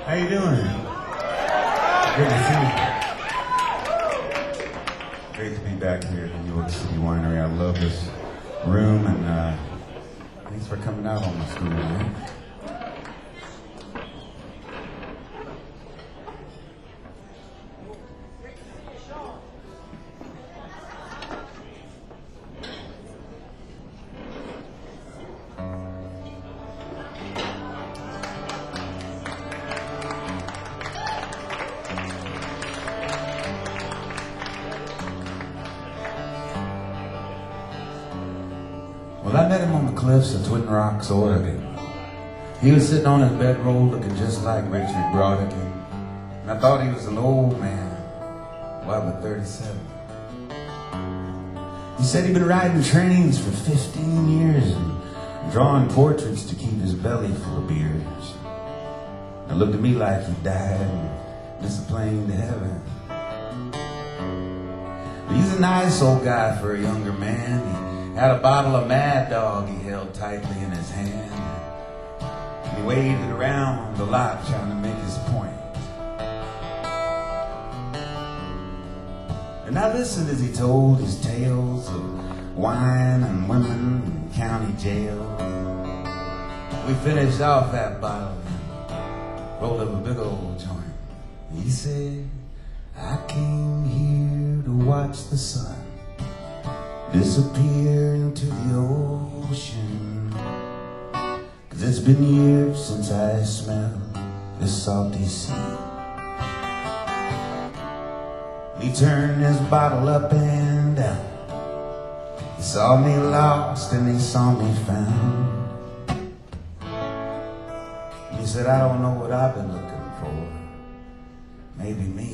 How you doing? Good to see you. Great to be back here at the New York City Winery. I love this room, and thanks for coming out on my studio, man. Well, I met him on the cliffs of Twin Rocks, Oregon. He was sitting on his bedroll looking just like Richard Brodigan. And I thought he was an old man. Well, but 37. He said he'd been riding trains for 15 years and drawing portraits to keep his belly full of beers. It looked to me like he died and missed a plane to heaven. But he's a nice old guy for a younger man. He had a bottle of Mad Dog he held tightly in his hand. He waved it around a lot trying to make his point. And I listened as he told his tales of wine and women and county jail. We finished off that bottle and rolled up a big old joint. He said, I came here to watch the sun disappear into the ocean, 'cause it's been years since I smelled this salty sea. He turned his bottle up and down. He saw me lost and he saw me found. He said, I don't know what I've been looking for. Maybe me.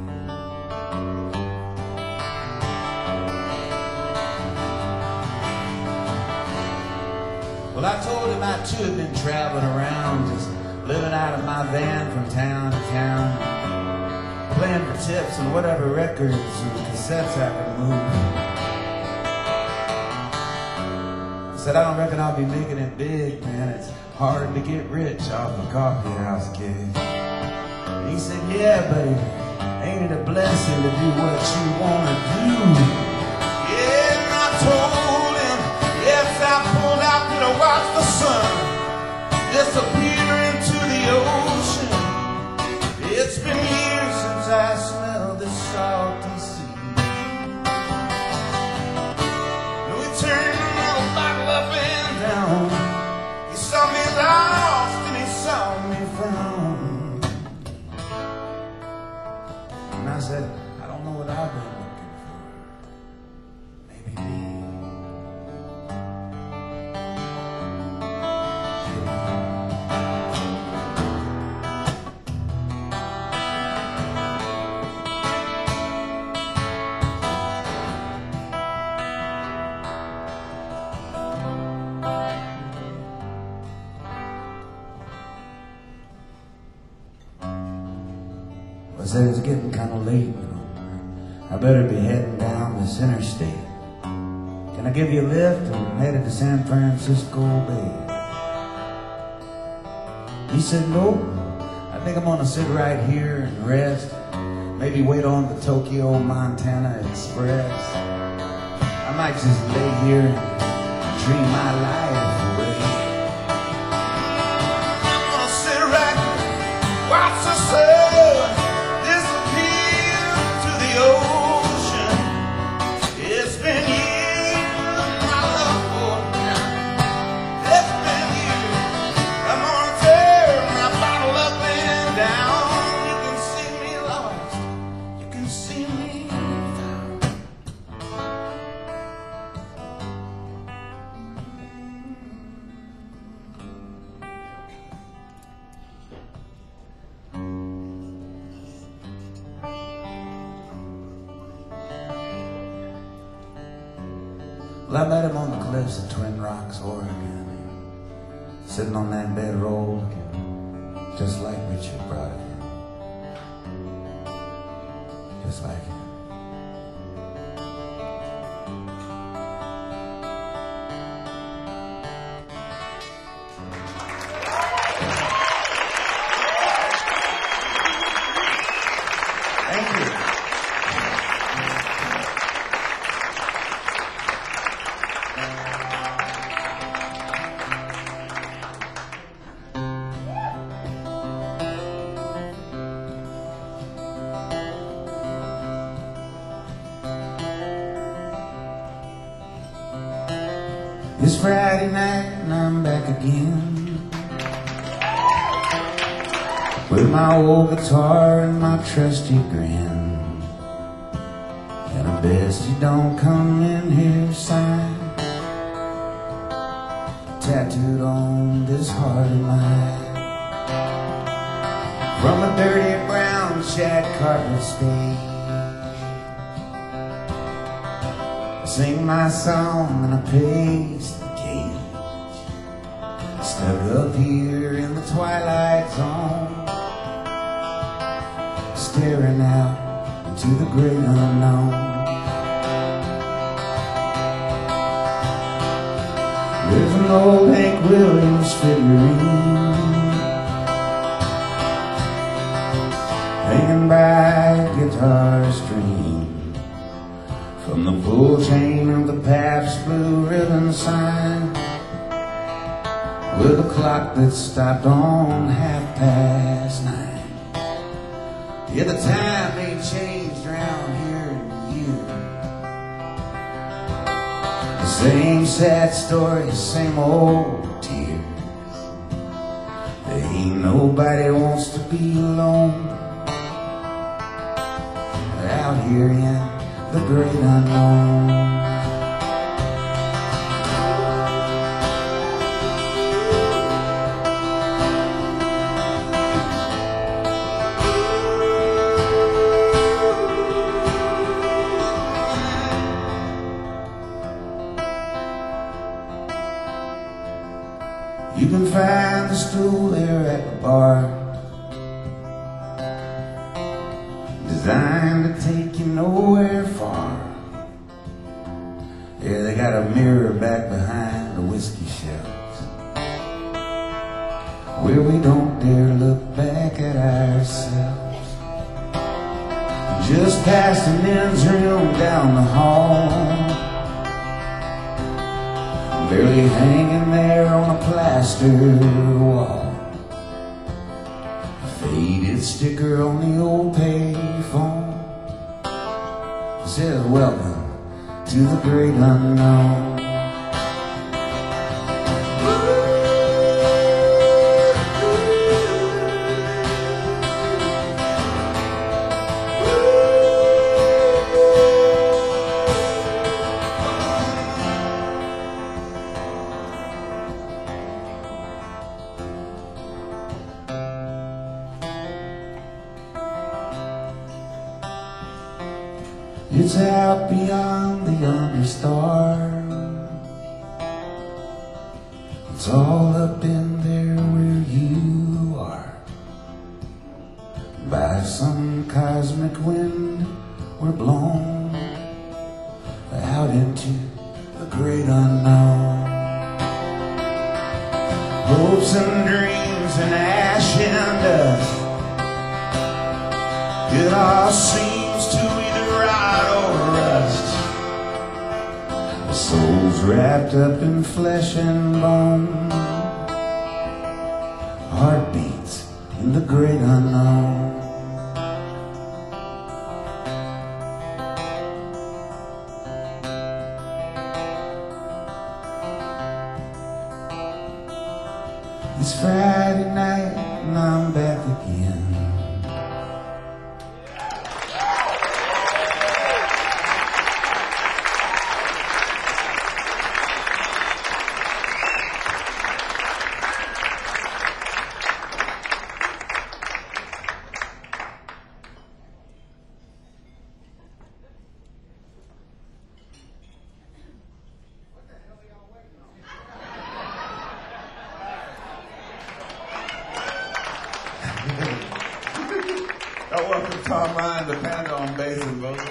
Well, I told him I too had been traveling around, just living out of my van from town to town, playing for tips and whatever records and cassettes I could move. I said, I don't reckon I'll be making it big, man. It's hard to get rich off a coffee house gig. He said, yeah, buddy, ain't it a blessing to do what you want to do? Yeah, and I told him, yes, I pulled out to watch the sun disappear into the ocean. It's been years since I smelled this salty sea. And we turned another bottle up and down. He saw me lost and he saw me found. And I said, I don't know what I've been looking for. Maybe me. I said it's getting kind of late, you know. I better be heading down this interstate. Can I give you a lift? I'm headed to San Francisco Bay. He said, no, I think I'm gonna sit right here and rest. Maybe wait on the Tokyo, Montana Express. I might just lay here and dream my life away. I'm gonna sit right here, watch the sun ocean. It's been years, my love for now. It's been years. I'm gonna turn my bottle up and down. You can see me lost. You can see me found. Well, I met him on the cliffs of Twin Rocks, Oregon, sitting on that bedroll looking just like Richard Brodigan. Just like him. Friday night and I'm back again with my old guitar and my trusty grin, and I best you don't come in here sign tattooed on this heart of mine. From a dirty brown shag carpet stage, I sing my song and I pace the cage, stuck up here in the twilight zone, staring out into the great unknown. There's an old Hank Williams figurine hanging by a guitar string from the pull chain of the Pabst Blue Ribbon sign, with a clock that stopped on 9:30. Yeah, the time ain't changed around here in years. The same sad story, same old tears. There ain't nobody wants to be alone out here in the great unknown. You can find the stool there at the bar, designed to take you nowhere far. Yeah, they got a mirror back behind the whiskey shelves, where we don't dare look back at ourselves. Just past the men's room down the hall, barely hanging there on a plastered wall, a faded sticker on the old payphone says, "Welcome to the great unknown." It's out beyond the yonder star. It's all up in there where you are. By some cosmic wind we're blown out into the great unknown. Hopes and dreams and ash and dust, it all seems to rot or rust. The soul's wrapped up in flesh and bone, heartbeats in the great unknown. It's Friday night and I'm back again. I welcome Tom Ryan, the Panda on bass and vocals.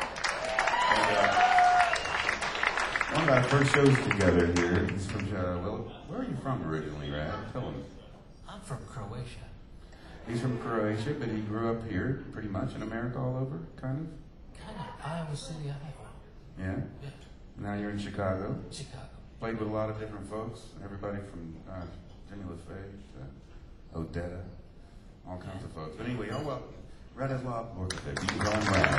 One of our first shows together here. He's from, well, where are you from originally, Rad? Tell him. I'm from Croatia. He's from Croatia, but he grew up here, pretty much, in America all over, kind of? Kind of. Iowa City, Iowa. Yeah? Yeah. Now you're in Chicago. Chicago. Played with a lot of different folks. Everybody from Jimmy LaFave to Odetta, all kinds of folks. But anyway, y'all welcome. Radislav Borkovic. You can go and ride.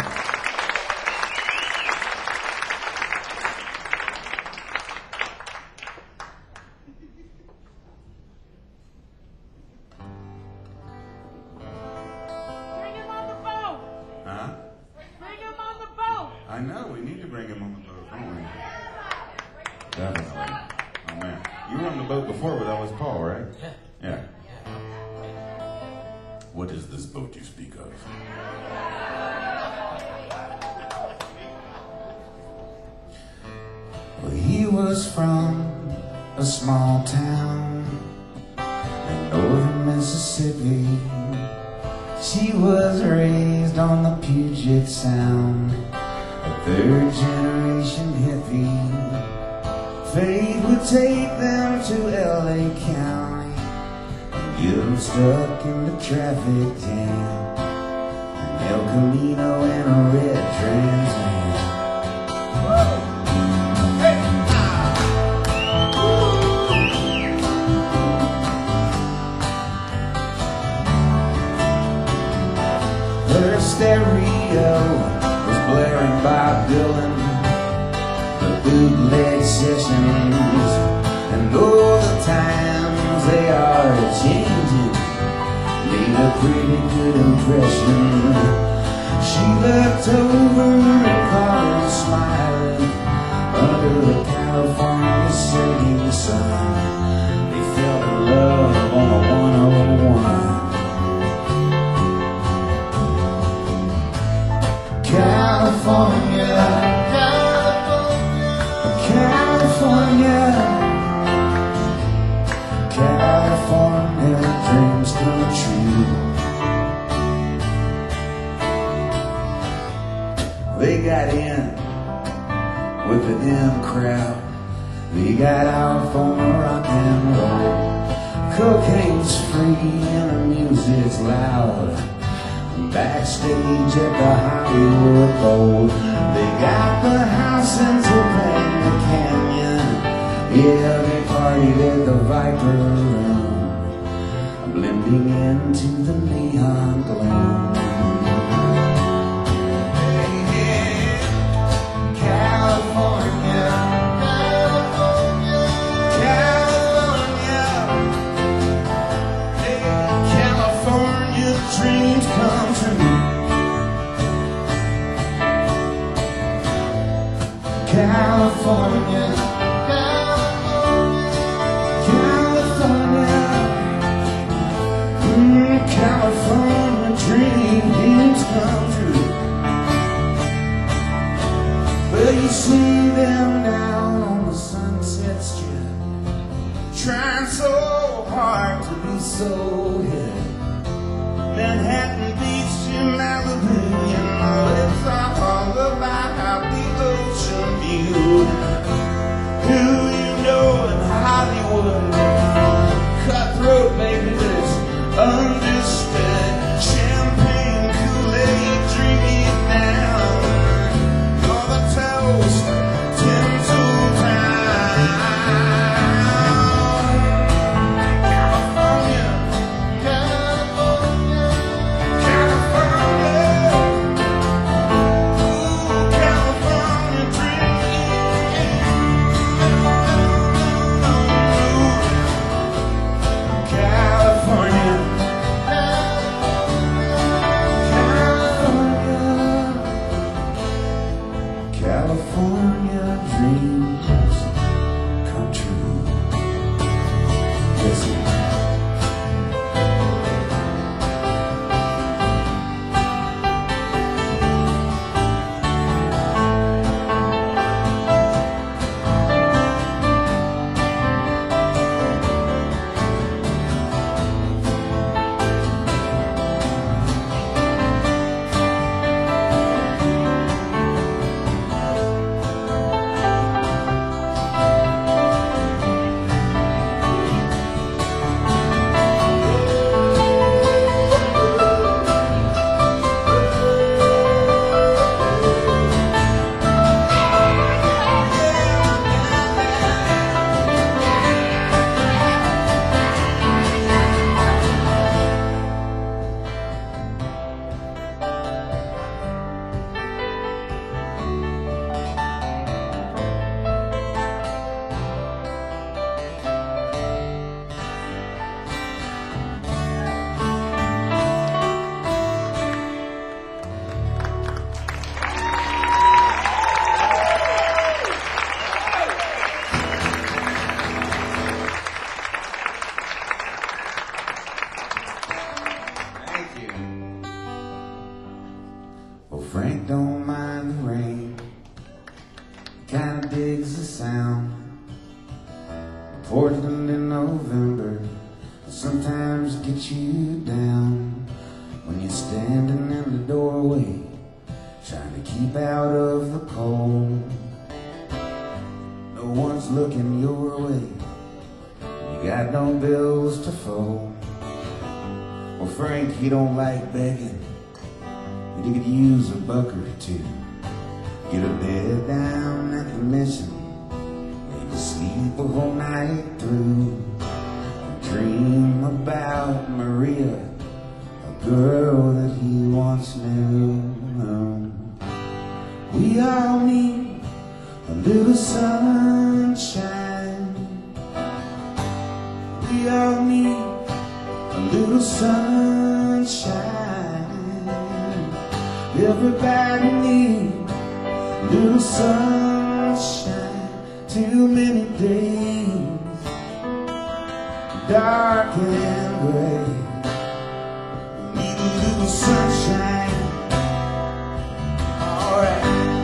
Definitely. Oh man. You were on the boat before, but that was Paul, right? Yeah. Yeah. What is this boat you speak of? Well, he was from a small town in northern Mississippi. She was raised on the Puget Sound, a third generation hippie. Fate would take them to LA County and get them stuck in the traffic jam, an El Camino and a red Trans Am. Her stereo was blaring Bob Dylan, the bootleg sessions, and all the times they are changing made a pretty good impression. She looked over and caught him smiling under the California setting sun. They fell in love on a 101. California, California, California, dreams come true. They got in with the in crowd. They got off on the rock and roll. Cocaine's free and the music's loud. Backstage at the Hollywood Bowl, they got the house in Topanga Canyon. Yeah, they partied at the Viper Room, blending into the neon glow. Hey, California, California, hey, California dreams come true. California, California, California dreams come true. Well, you see them down on the Sunset Strip, trying so hard to be so hip. Manhattan Beach to Malibu, you know it's all about the ocean view. Who you know in Hollywood? Cutthroat, baby, that's understood. Champagne, Kool-Aid, drink it down. All the toast, tinsel town. California, California, California, ooh, California dream. California, Frank don't mind the rain, kinda digs the sound. Portland in November sometimes gets you down when you're standing in the doorway trying to keep out of the cold. No one's looking your way, you got no bills to fold. Well, Frank, he don't like begging, he could use a buck or two. Get a bed down at the mission, maybe sleep a whole night through. Dream about Maria, a girl that he once knew. We all need a little sunshine. We all need a little sunshine. Everybody needs a little sunshine. Too many days dark and gray. We need a little sunshine. Alright.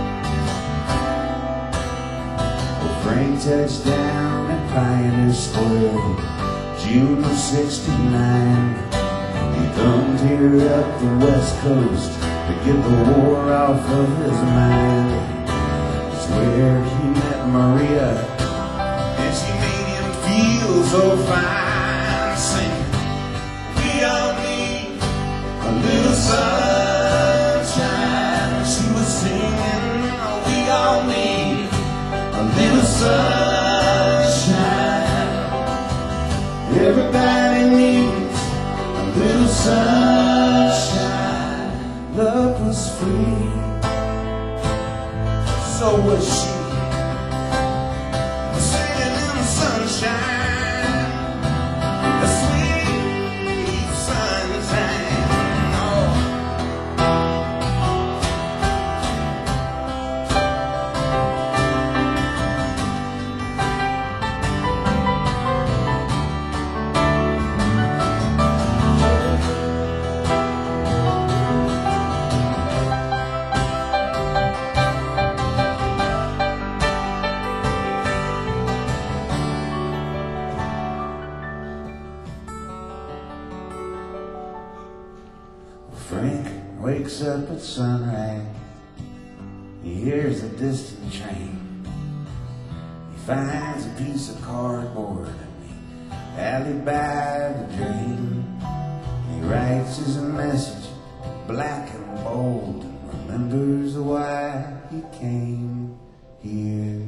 Well, Frank touched down at Pioneer Square, June of '69. He thumbed here up the West Coast to get the war off of his mind. It's where he met Maria, and she made him feel so fine. We all need a little sunshine. She was singing, we all need a little sunshine. Everybody needs a little sunshine. Love was free, so was she. Singing in the sunshine. Frank wakes up at sunrise. He hears a distant train. He finds a piece of cardboard in the alley by the drain. He writes his message black and bold and remembers why he came here.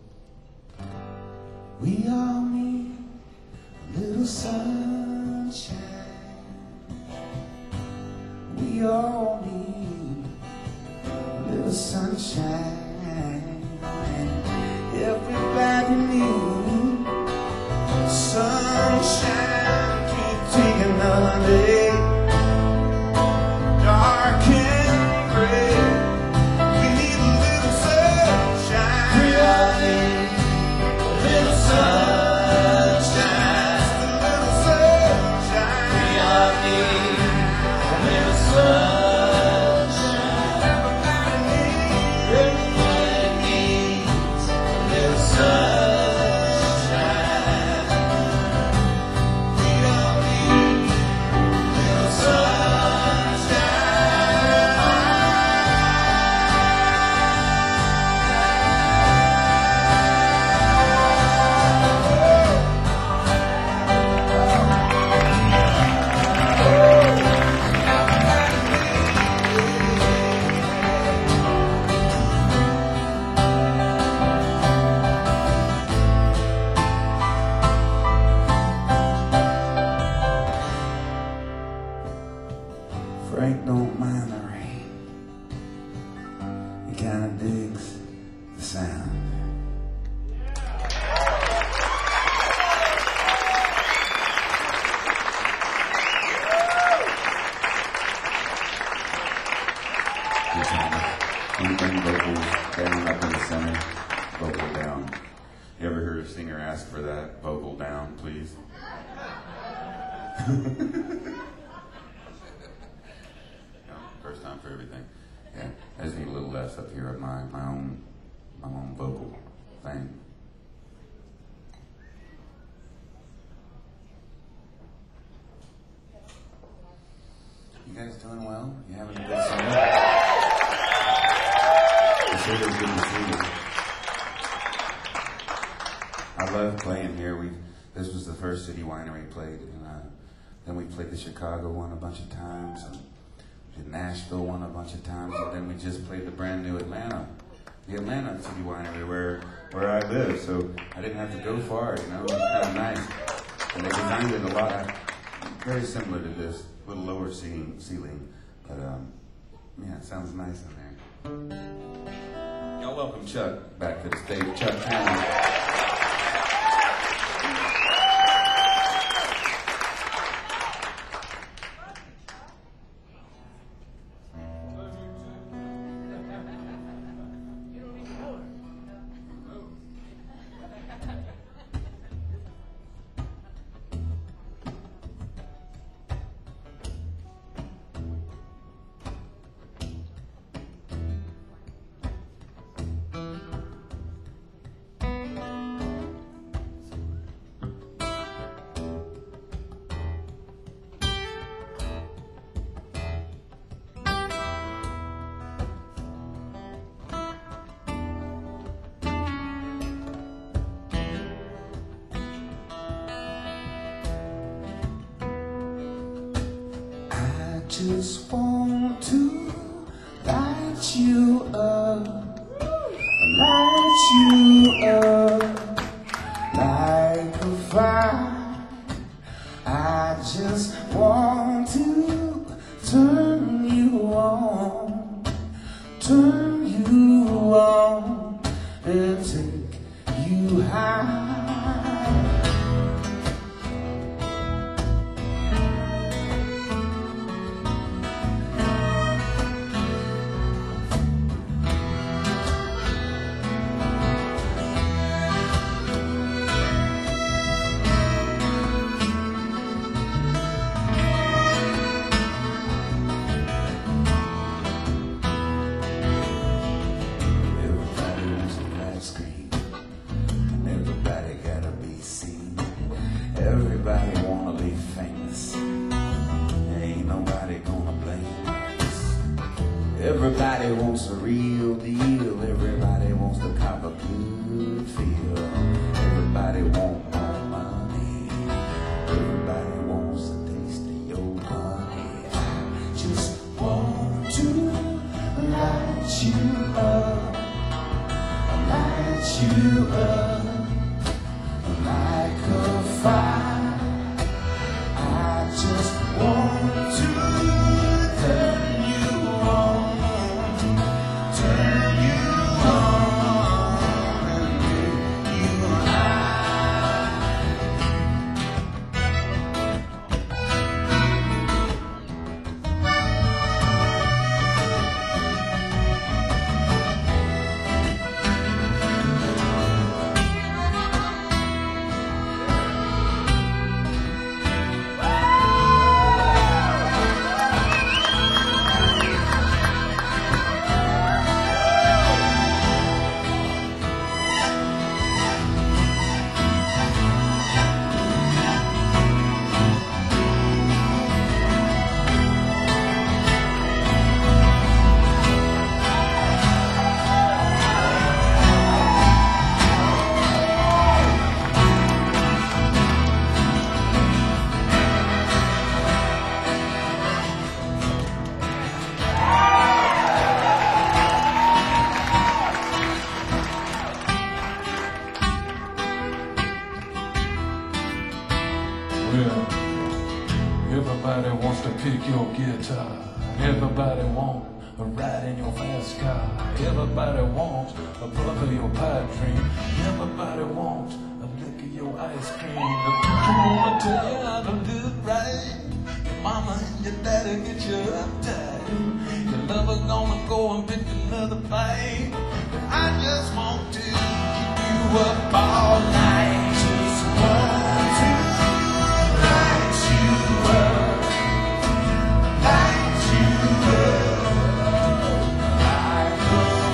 We all need a little sunshine. We all need a little sunshine. Everybody needs sunshine. Can't take another day dark and gray. We need a little sunshine. We all need a little sunshine. Just a little sunshine. We all need a little sunshine. Everybody needs a little sunshine. We all need a little Frank don't mind the rain. He kinda digs the sound. Anything vocals down up in the center, vocal down. You ever heard a singer ask for that? Vocal down, please. No, first time for everything. Yeah. stuff up here of my own vocal thing. You guys doing well? You having a good summer? It's really good to see you. I love playing here. This was the first city winery we played, and then we played the Chicago one a bunch of times, and the Nashville one a bunch of times, and then we just played the brand new Atlanta City Winery where I live. So I didn't have to go far, you know. It was kind of nice, and they designed it a lot, very similar to this, a little lower ceiling, but yeah, it sounds nice in there. Y'all welcome Chuck back to the stage. Chuck Hammond. Just want to light you up like a fire. I just want to turn you on and take you high. Everybody wanna be famous. Ain't nobody gonna blame us. Everybody wants a real deal. Everybody wants to cop a good feel. Everybody wants more money. Everybody wants a taste of your honey. I just want to light you up like a fire. I just want to turn you on and make you Well, everybody wants to pick your guitar. Everybody wants a ride in your fast car. Everybody wants a puff of your pipe dream. Everybody wants a lick of your ice cream. But I wanna tell you how to live right. Your mama and your daddy get you uptight. Your lover gonna go and pick another fight. But I just want to keep you up all night. Just want to light you up, light you up like a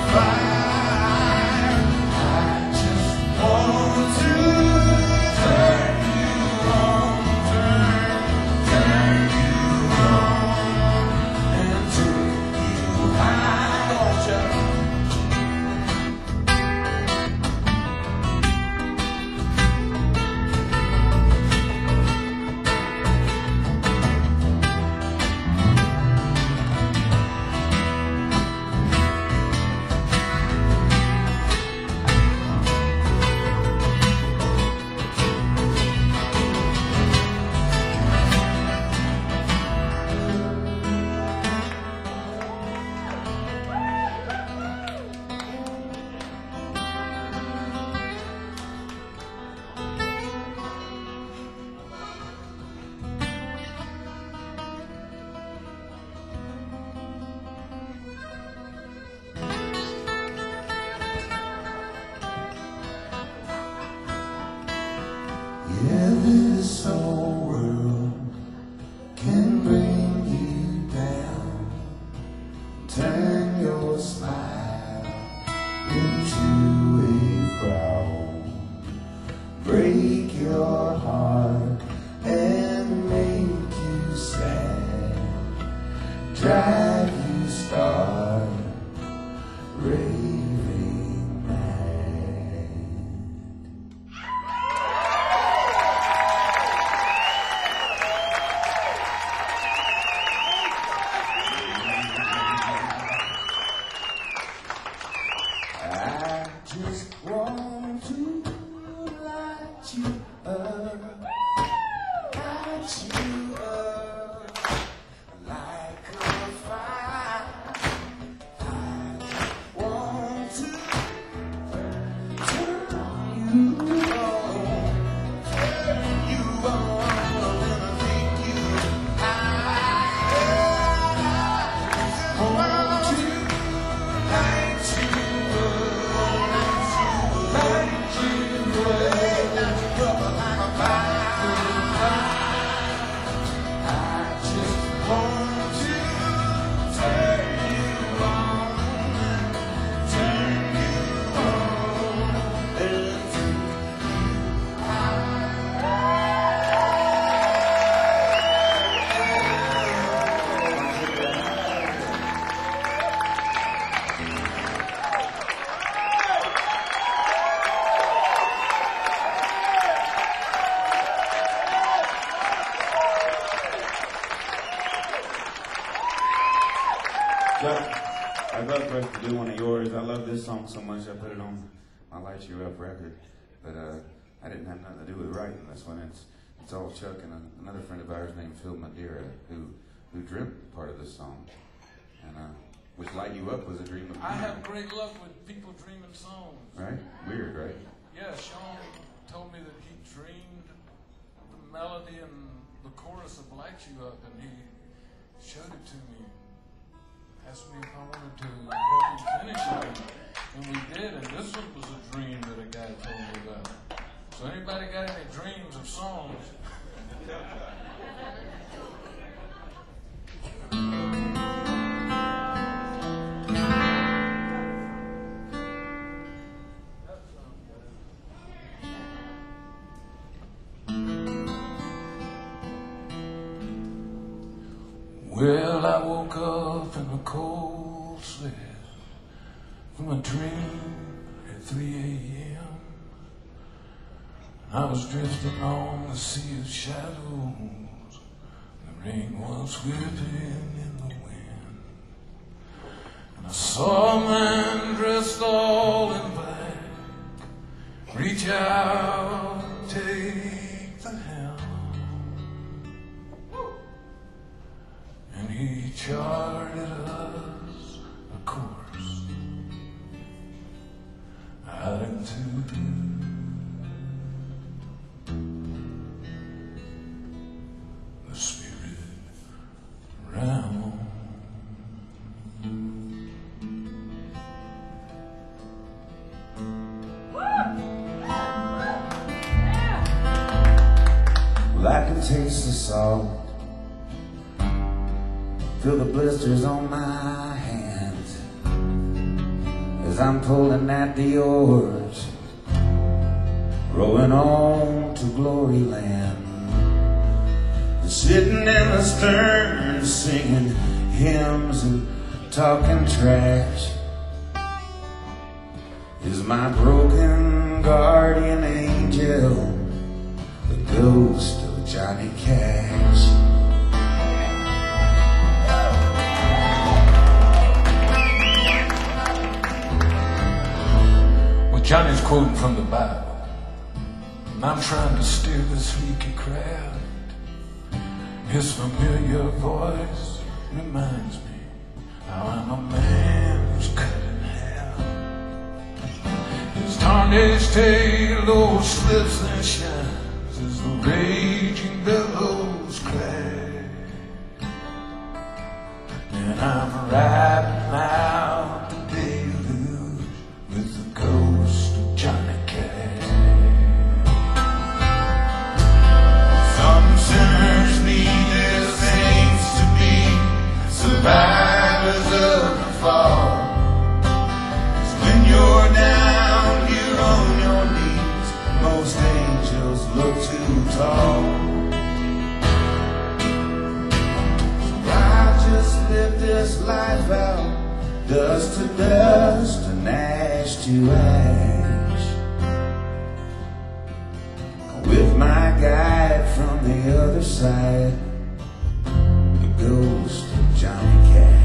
this whole world can bring you down. Turn your smile into a frown. Break your heart and make you sad. Drive you start raving mad. I just want to light you up, light you up like a fire. I want to turn you on, and I think you want to light you up, light you up like a fire. I just want to turn you on, turn you on, and take you I'd love for us to do one of yours. I love this song so much I put it on my Light You Up record. But I didn't have nothing to do with writing this one. It's all Chuck and another friend of ours named Phil Madeira who dreamt part of this song. And which Light You Up was a dream of I mine. have great luck with people dreaming songs. Right? Weird, right? Yeah, Sean told me that he dreamed the melody and the chorus of Light You Up, and he showed it to me. Asked me if I wanted to help him finish it, and we did, and this one was a dream that a guy told me about. So anybody got any dreams of songs? Well, I woke up in a cold sweat from a dream at 3 a.m. I was drifting on the sea of shadows. The rain was whipping in the wind. And I saw a man dressed all in black reach out and take the helm. And he charted us a course out into the spirit realm. Well, I can taste the salt, feel the blisters on my hands as I'm pulling at the oars, rowing on to glory land. Sitting in the stern, singing hymns and talking trash is my broken guardian angel, the ghost of Johnny Cash. Johnny's quoting from the Bible, and I'm trying to steer this leaky craft. His familiar voice reminds me how I'm a man who's cut in half. His tarnished halo slips and shines as the raging billows crash. And I'm riding out the deluge with the ghost of Johnny Cash. life out, dust to dust and ash to ash. With my guide from the other side, the ghost of Johnny Cash.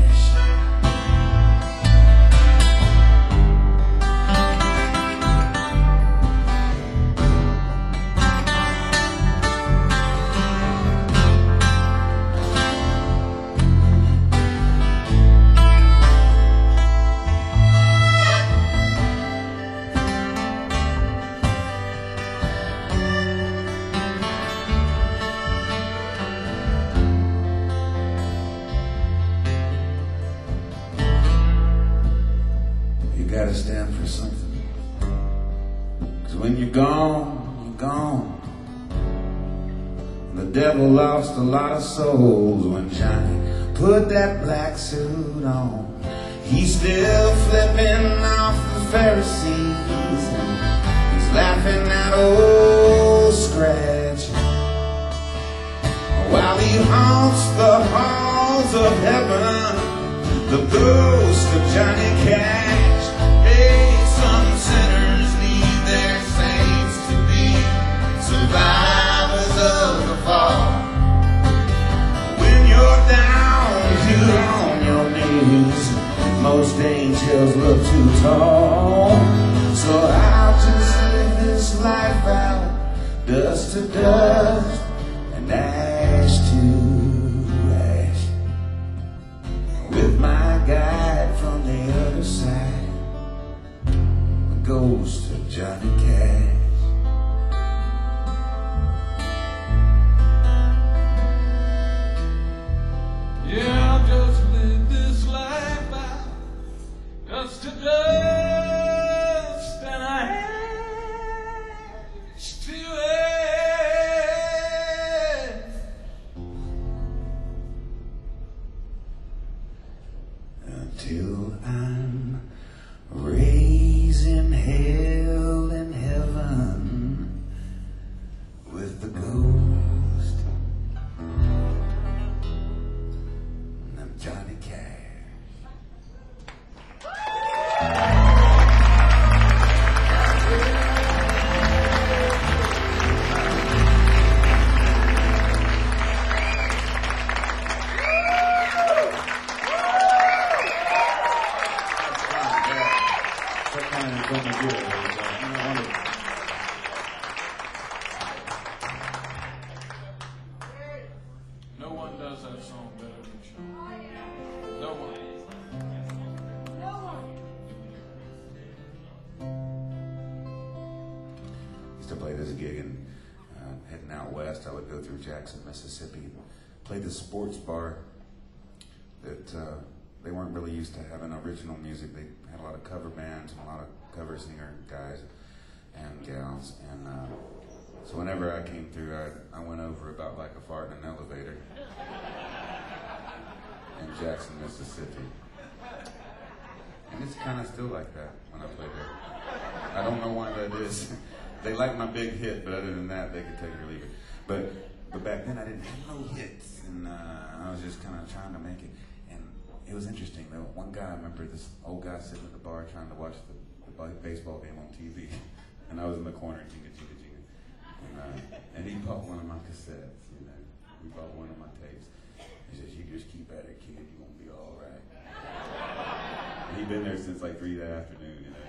Gotta stand for something, 'cause when you're gone, you're gone. The devil lost a lot of souls when Johnny put that black suit on. He's still flipping off the Pharisees, and he's laughing at old Scratch, while he haunts the halls of heaven, the ghost of Johnny Cash. Some sinners need their saints to be survivors of the fall. When you're down here on your knees, most angels look too tall. So I'll just live this life out, dust to dust and ash to ash, with my guide from the other side, ghost of Johnny Cash. Yeah, I'll just live this life out, dust to dust and ash to ash. Until I'm raising hell and heaven with the ghost of Johnny Cash. No one does that song better than Sean. No one. Used to play this gig and heading out west, I would go through Jackson, Mississippi, and play this sports bar that they weren't really used to having original music. They had a lot of cover bands and a lot of cover singer guys and gals. And so whenever I came through, I went over about like a fart in an elevator in Jackson, Mississippi. And it's kind of still like that when I play there. I don't know why that is. They like my big hit, but other than that, they could take it or leave it. But back then, I didn't have no hits, and I was just kind of trying to make it. And it was interesting, though. One guy, I remember this old guy sitting at the bar trying to watch the baseball game on TV, and I was in the corner, jinga, jinga, jinga. And he bought one of my cassettes, you know. He bought one of my tapes. He says, "You just keep at it, kid. You're going to be all right." And he'd been there since like 3 that afternoon, you know.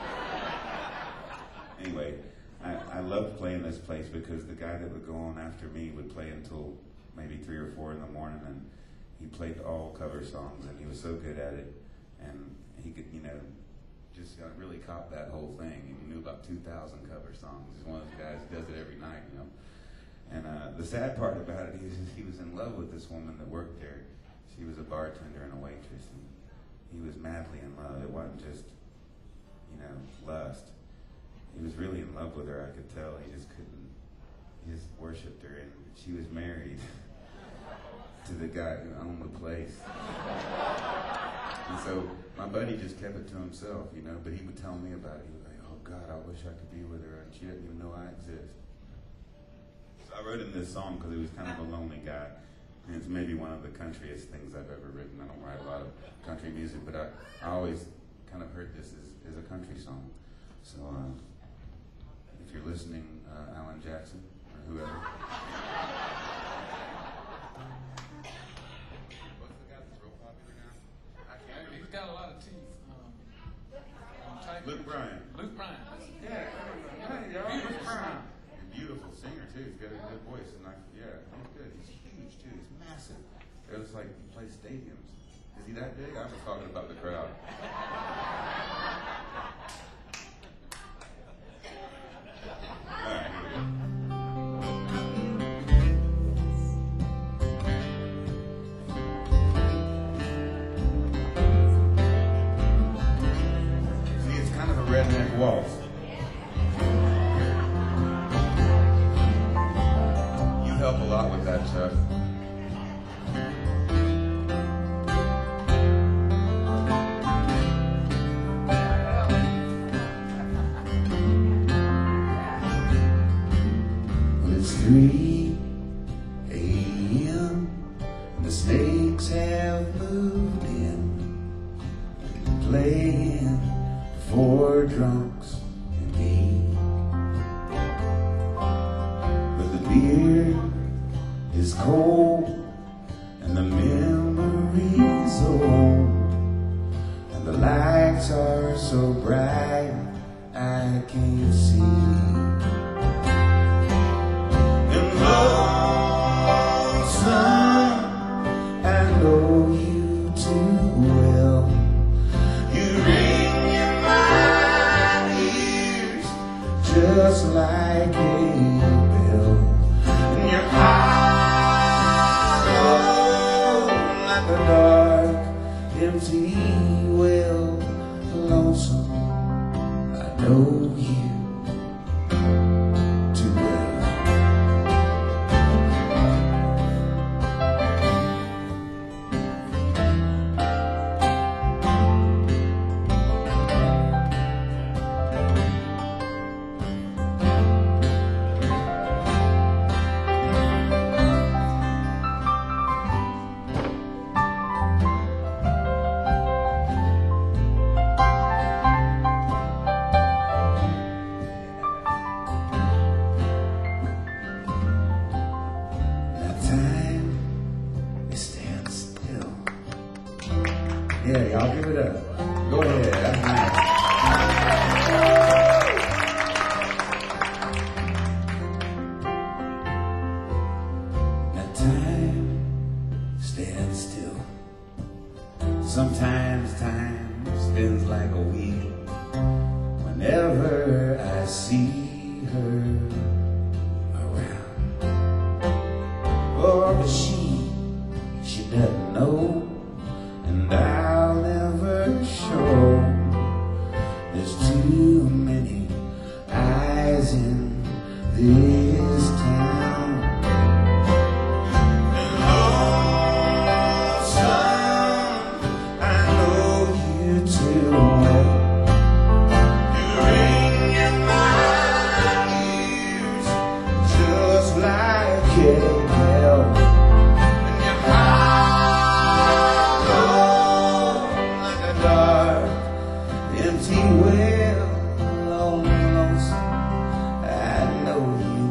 Anyway, I loved playing this place because the guy that would go on after me would play until maybe 3 or 4 in the morning, and he played all cover songs, and he was so good at it, and he could, you know, just really caught that whole thing, and he knew about 2,000 cover songs. He's one of those guys who does it every night, you know. And the sad part about it is he was in love with this woman that worked there. She was a bartender and a waitress, and he was madly in love. It wasn't just, you know, lust. He was really in love with her, I could tell. He just couldn't, he just worshipped her, and she was married to the guy who owned the place. And so my buddy just kept it to himself, you know, but he would tell me about it. He was like, "Oh God, I wish I could be with her, and she doesn't even know I exist." So I wrote him this song because he was kind of a lonely guy, And it's maybe one of the countryest things I've ever written. I don't write a lot of country music, but I always kind of heard this as a country song. So if you're listening, Alan Jackson or whoever. What's the guy that's real popular now? I can't. He's got a lot of teeth. Luke Bryan. Luke Bryan. Yeah, Luke Bryan. Beautiful singer too. He's got a good voice, and yeah, he's good. He's huge too. He's massive. It was like he plays stadiums. Is he that big? I was talking about the crowd. All right, here we go. See, it's kind of a redneck waltz. Help a lot with that, Chuck. Well, it's 3 a.m. and the snakes have moved in, playing for drunks and me. But the beer is cold and the memories old, and the lights are so bright I can't see. And lonesome, I know you too well. You ring in my ears just like a bell, and your eyes like a dark, empty well. Lonesome, I know you too well. Yeah, y'all give it up. Go ahead, that's nice. Now time stands still. Sometimes time spins like a wheel. Whenever I see her around. Oh, but she doesn't know. And I'll never show. There's too many eyes in this town. And lonesome, I know you too well. You ring in my ears just like a bell. Empty well, lonesome, I know you.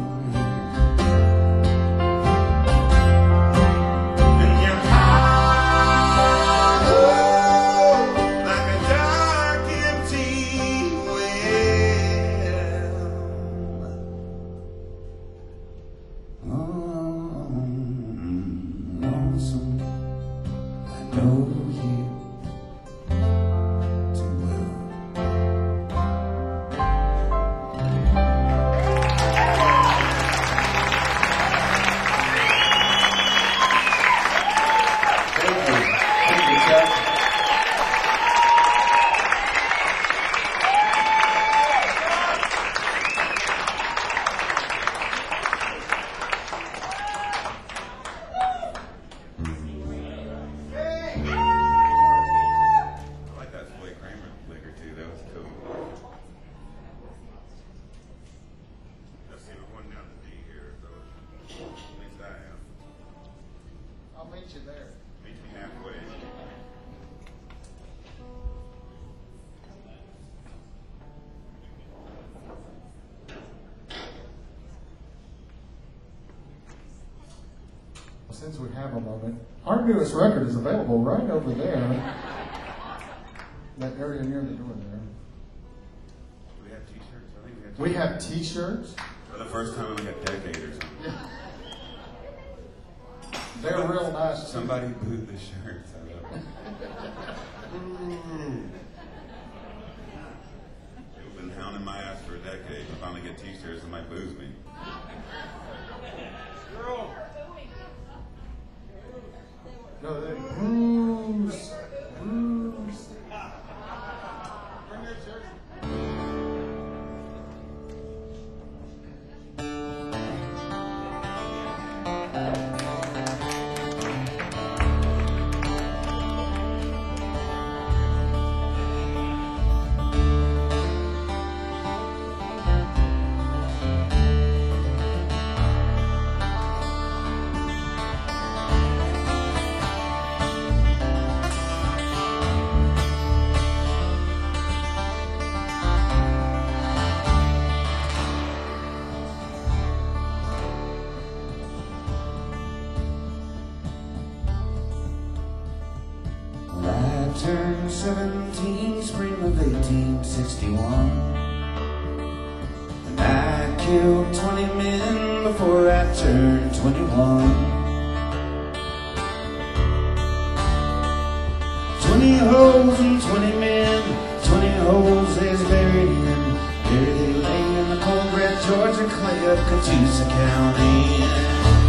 And your heart, like a dark, empty well. Lonesome, I know you. Hey! meet you there. Meet me halfway. Well, since we have a moment, our newest record is available right over there. That area near the door there. Do we have t-shirts? I think we have We have T-shirts. For the first time we got Decade or something. They're real nice. too. Somebody booed the shirts. I love it. They've been hounding my ass for a decade. I finally get t-shirts and might booze me. No, they Bruce. Bruce. Bring your jersey. I turned 17, spring of 1861, and I killed 20 men before I turned 21. 20 holes and 20 men, 20 holes is buried in. There they lay in the cold red Georgia clay of Catoosa County.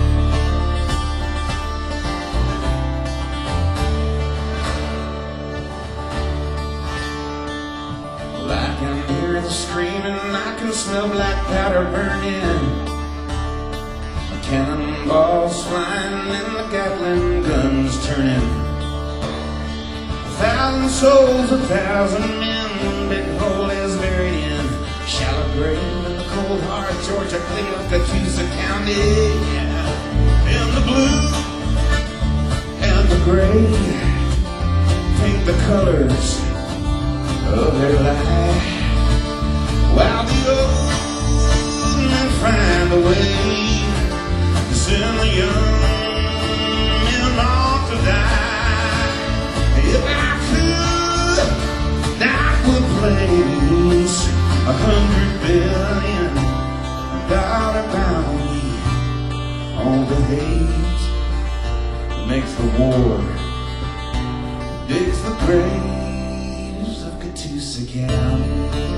I can hear the screaming, I can smell black powder burning, cannonballs flying and the Gatling guns turning. 1,000 souls, 1,000 men, big hole is buried in. Shallow grave in the cold hard Georgia clay of Catoosa County. And the blue and the gray paint the colors of their life, while the old men find a way to send the young men off to die. If I could, I would place 100 billion dollar bounty on the hate that makes the war, digs the grave of Catoosa County.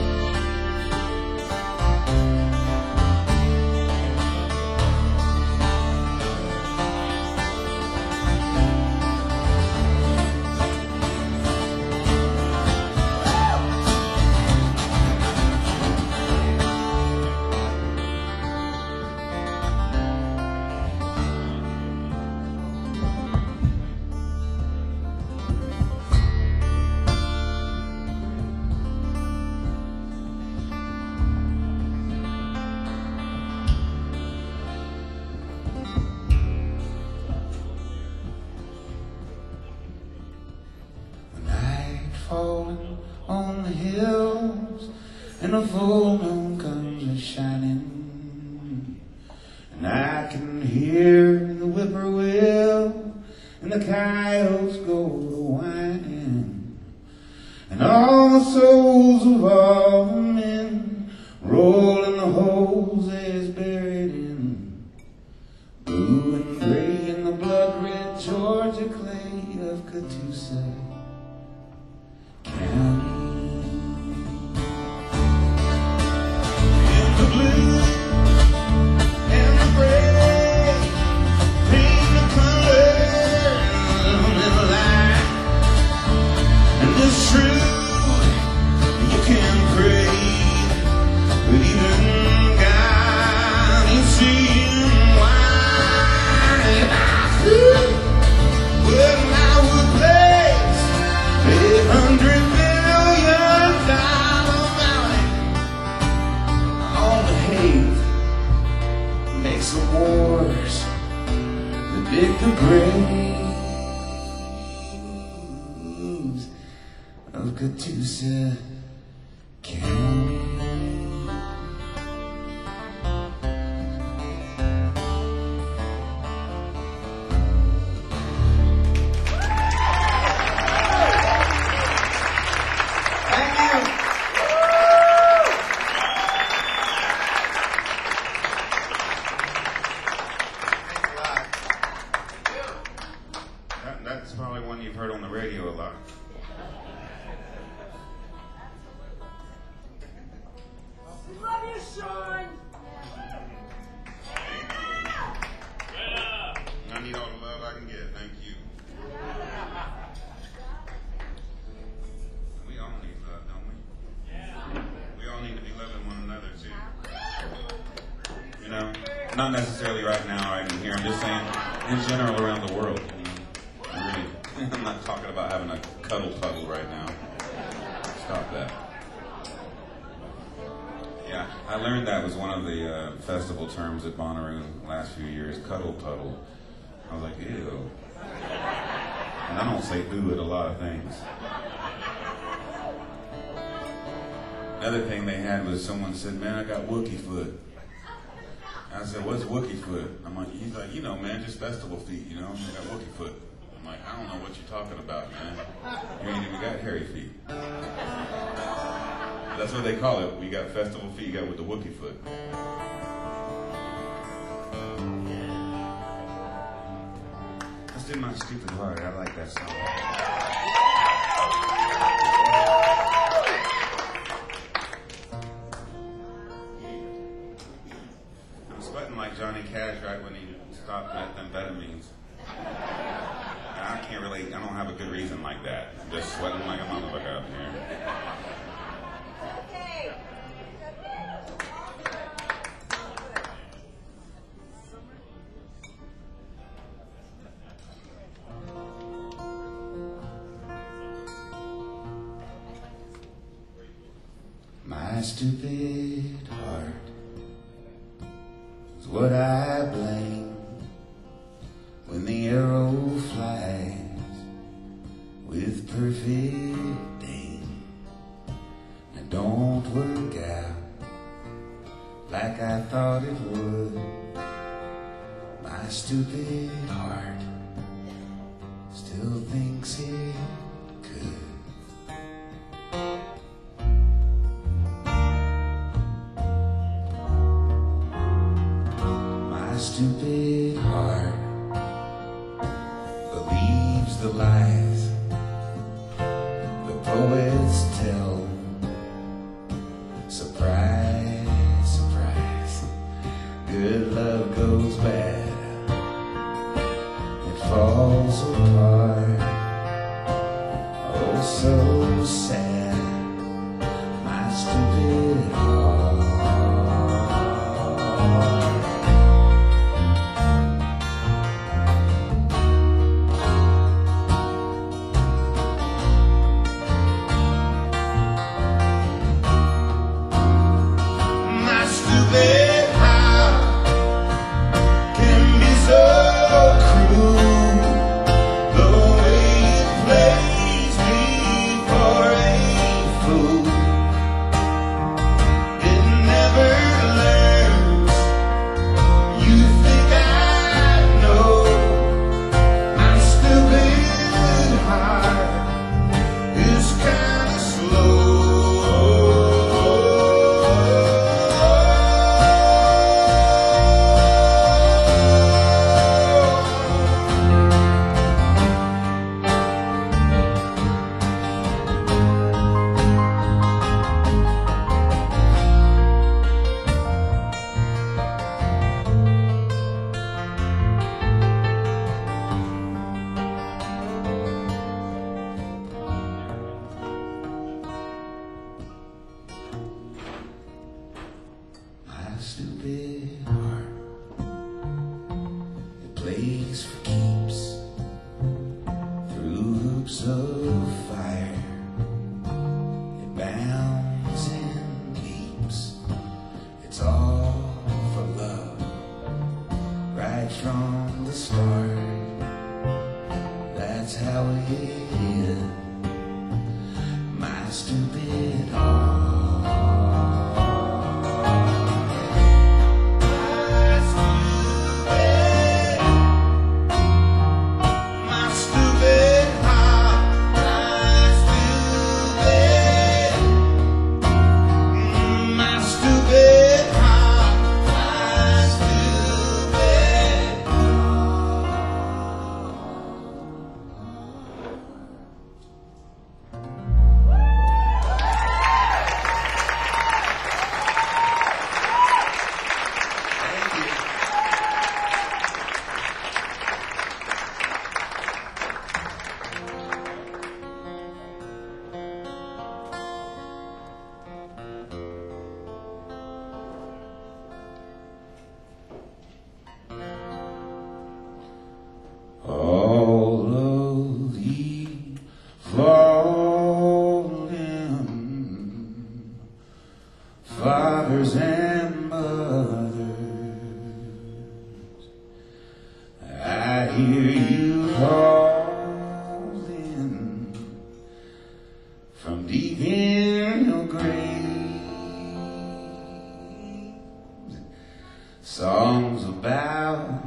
Falling on the hills, and the full moon comes a-shining, and I can hear the whippoorwill and the coyotes go to-whining, and all the souls of all the men roll in the holes they's buried in, blue and gray in the blood-red Georgia clay of Catoosa County. In the blue and the gray, paint the colors in the light, and it's true, you can pray, but even God ain't seeing why. If I could, well, I would place Catoosa County. That's probably one you've heard on the radio a lot. Love you, Sean. I need all the love I can get. Thank you. We all need love, don't we? We all need to be loving one another too. You know, not necessarily right now, right in here. I'm just saying, in general, around the world. You know? Really, I'm not talking about having a cuddle puddle right now. Stop that. Yeah, I learned that was one of the festival terms at Bonnaroo the last few years, cuddle puddle. I was like, ew. And I don't say ooh at a lot of things. Another thing they had was someone said, man, I got Wookie foot. I said, what's Wookie foot? I'm like, he's like, you know, man, just festival feet, you know? I got Wookie foot. I'm like, I don't know what you're talking about, man. You ain't even got hairy feet. That's what they call it. We got festival feet, you got with the Wookie foot. Let's do My Stupid Heart. I like that song. I'm sweating like Johnny Cash right when he stopped methamphetamines. I can't really, I don't have a good reason like that. I'm just sweating like a motherfucker up here. My stupid heart is what I blame when the arrow flies with perfect aim. It don't work out like I thought it would. My stupid heart still thinks it could. My stupid heart believes the lies the poets tell. Surprise, surprise, good love goes bad. It falls apart. Oh, so sad. My stupid heart. My stupid heart can be so cruel. The way it plays me for a fool. It never learns. You think I know. My stupid heart is kinda slow. My stupid heart, it plays for keeps through hoops of fire. It bounds and leaps. It's all for love, right from the start. That's how it is. My stupid heart. My stupid heart, my stupid, my stupid heart, my stupid all of the fallen fathers and mothers, I hear you calling from deep in your graves, songs about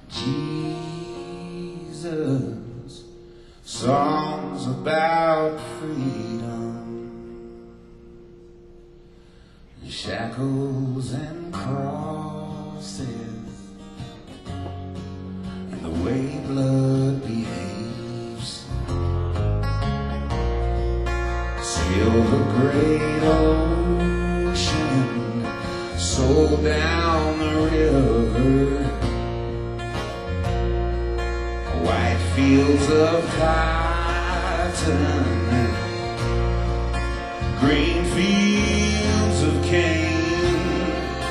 Jesus, songs about freedom, shackles and crosses, and the way blood behaves. Sail the great ocean, sold down the river, white fields of cotton, green fields of cane,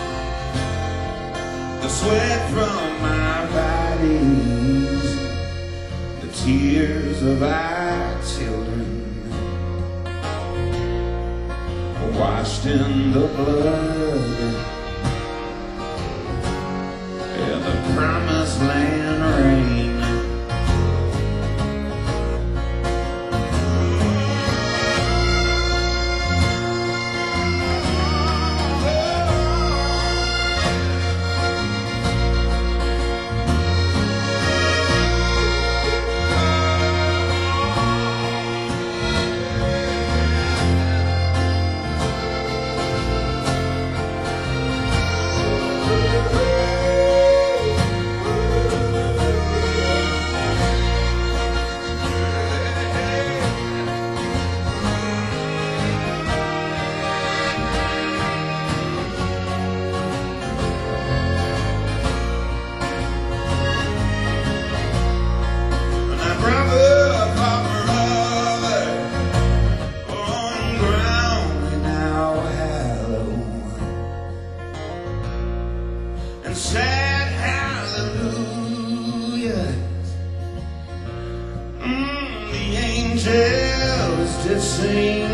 the sweat from our bodies, the tears of our children, washed in the blood, and the promised land rain. Sad hallelujah, the angels did sing,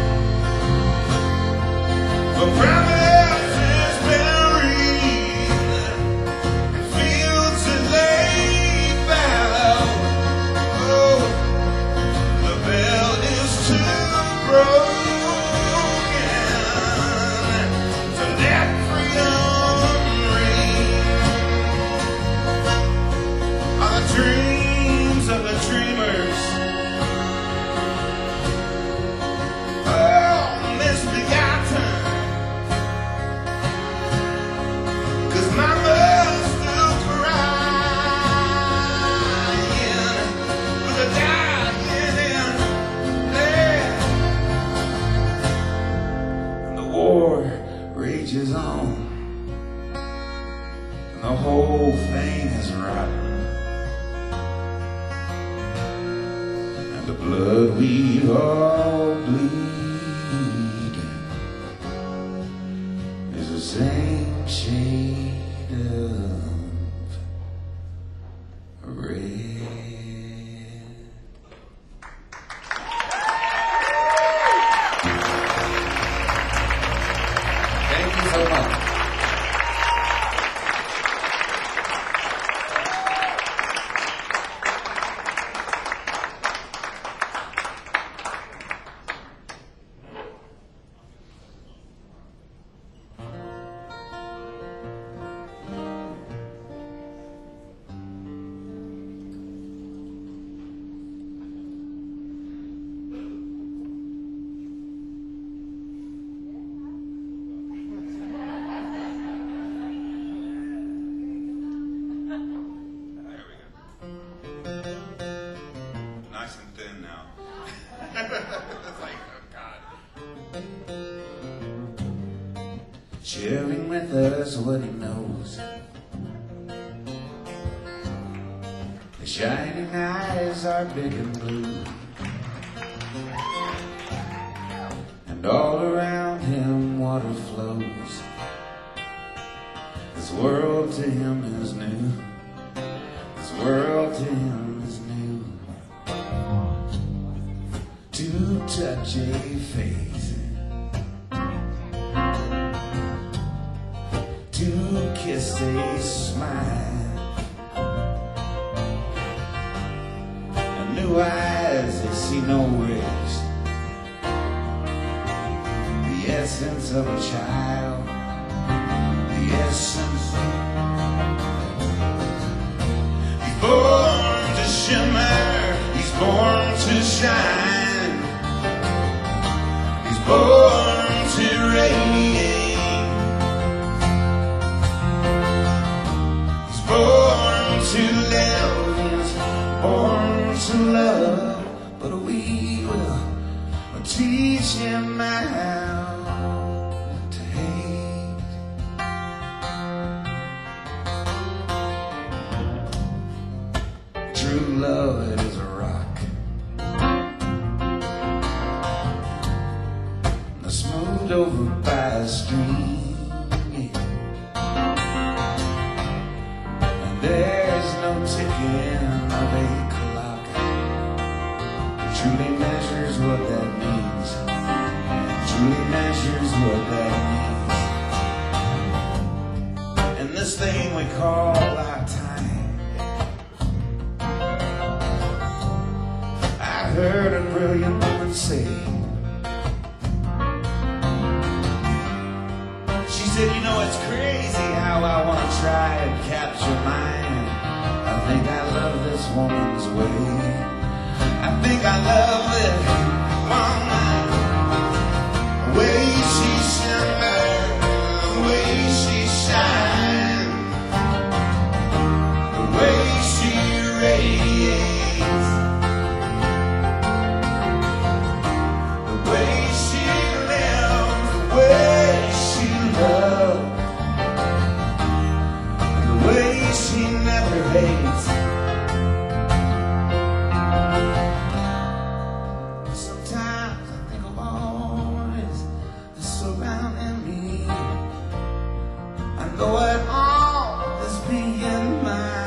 for promises buried, fields that lay fallow. Oh, the bell is too broken to let freedom. Dreams of the dreamers, oh, misbegotten, 'cause mama's still crying with a dying in there, and the war rages on, and the whole thing is rotten. The blood we all bleed is the same shade of red. Thank you so much. sharing with us what he knows. The shining eyes are big and blue, and all around him water flows. This world to him is new. This world to him is new. To touch a face, to kiss a smile, and new eyes, they see no race. The essence of a child, the essence. He's born to shimmer, he's born to shine, he's born to radiate, he's born to live, he's born to love, but we will teach him how to hate. True love, it is a rock, smoothed over by a stream, and there's no ticking of a clock that truly measures what that means, truly measures what that means. And this thing we call our time, I heard a brilliant woman say. She said, you know, it's crazy how I want to try and capture mine. I think I love this woman's way. I think I love it the way she shimmers, the way she shines, the way she radiates, the way she lives, the way she loves, and the way she never hates. Sometimes I think of all that's surrounding me. I know it all is being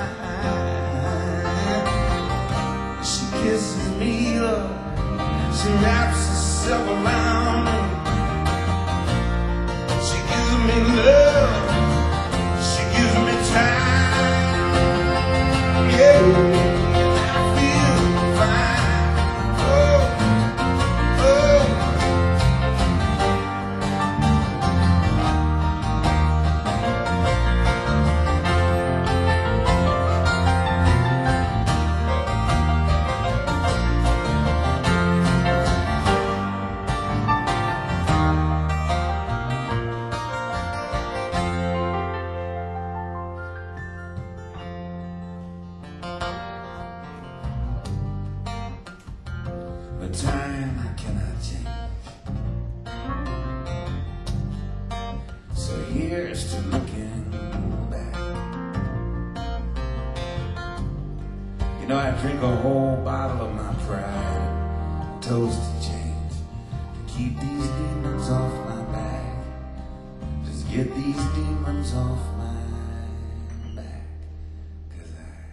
mine. She kisses me up, she wraps herself around me. She gives me love, she gives me time. Yeah, I feel fine. Oh, oh. But time I cannot change, so here's to looking back. You know, I drink a whole bottle of my pride, toast to change, to keep these demons off my back. Just get these demons off my back, 'cause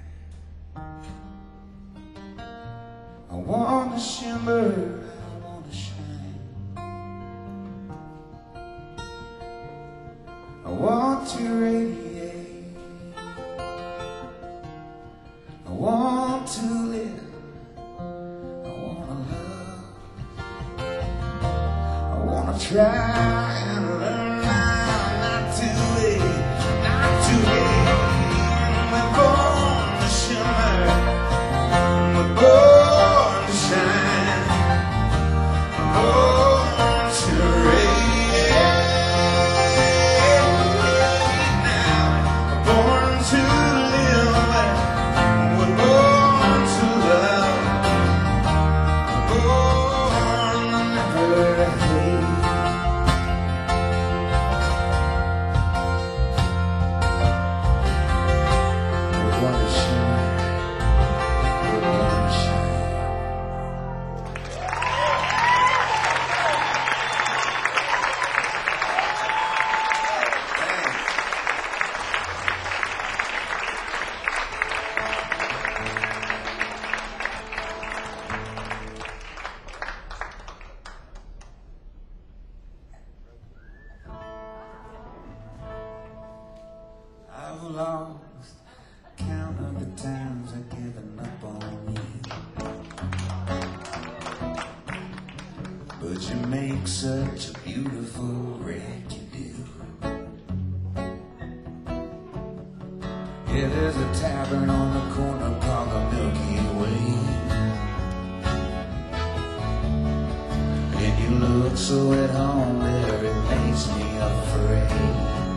I wanna shimmer, I wanna shine, I want to radiate, I want to live, I wanna love, I wanna try and learn now not to wait, not to wait. We're born to shimmer, we're born to shine, born to radiate. Now we're born to live, we're born to love, we're born never to hate. but you make such a beautiful wreck, you do. Yeah, there's a tavern on the corner called the Milky Way, and you look so at home there, it makes me afraid.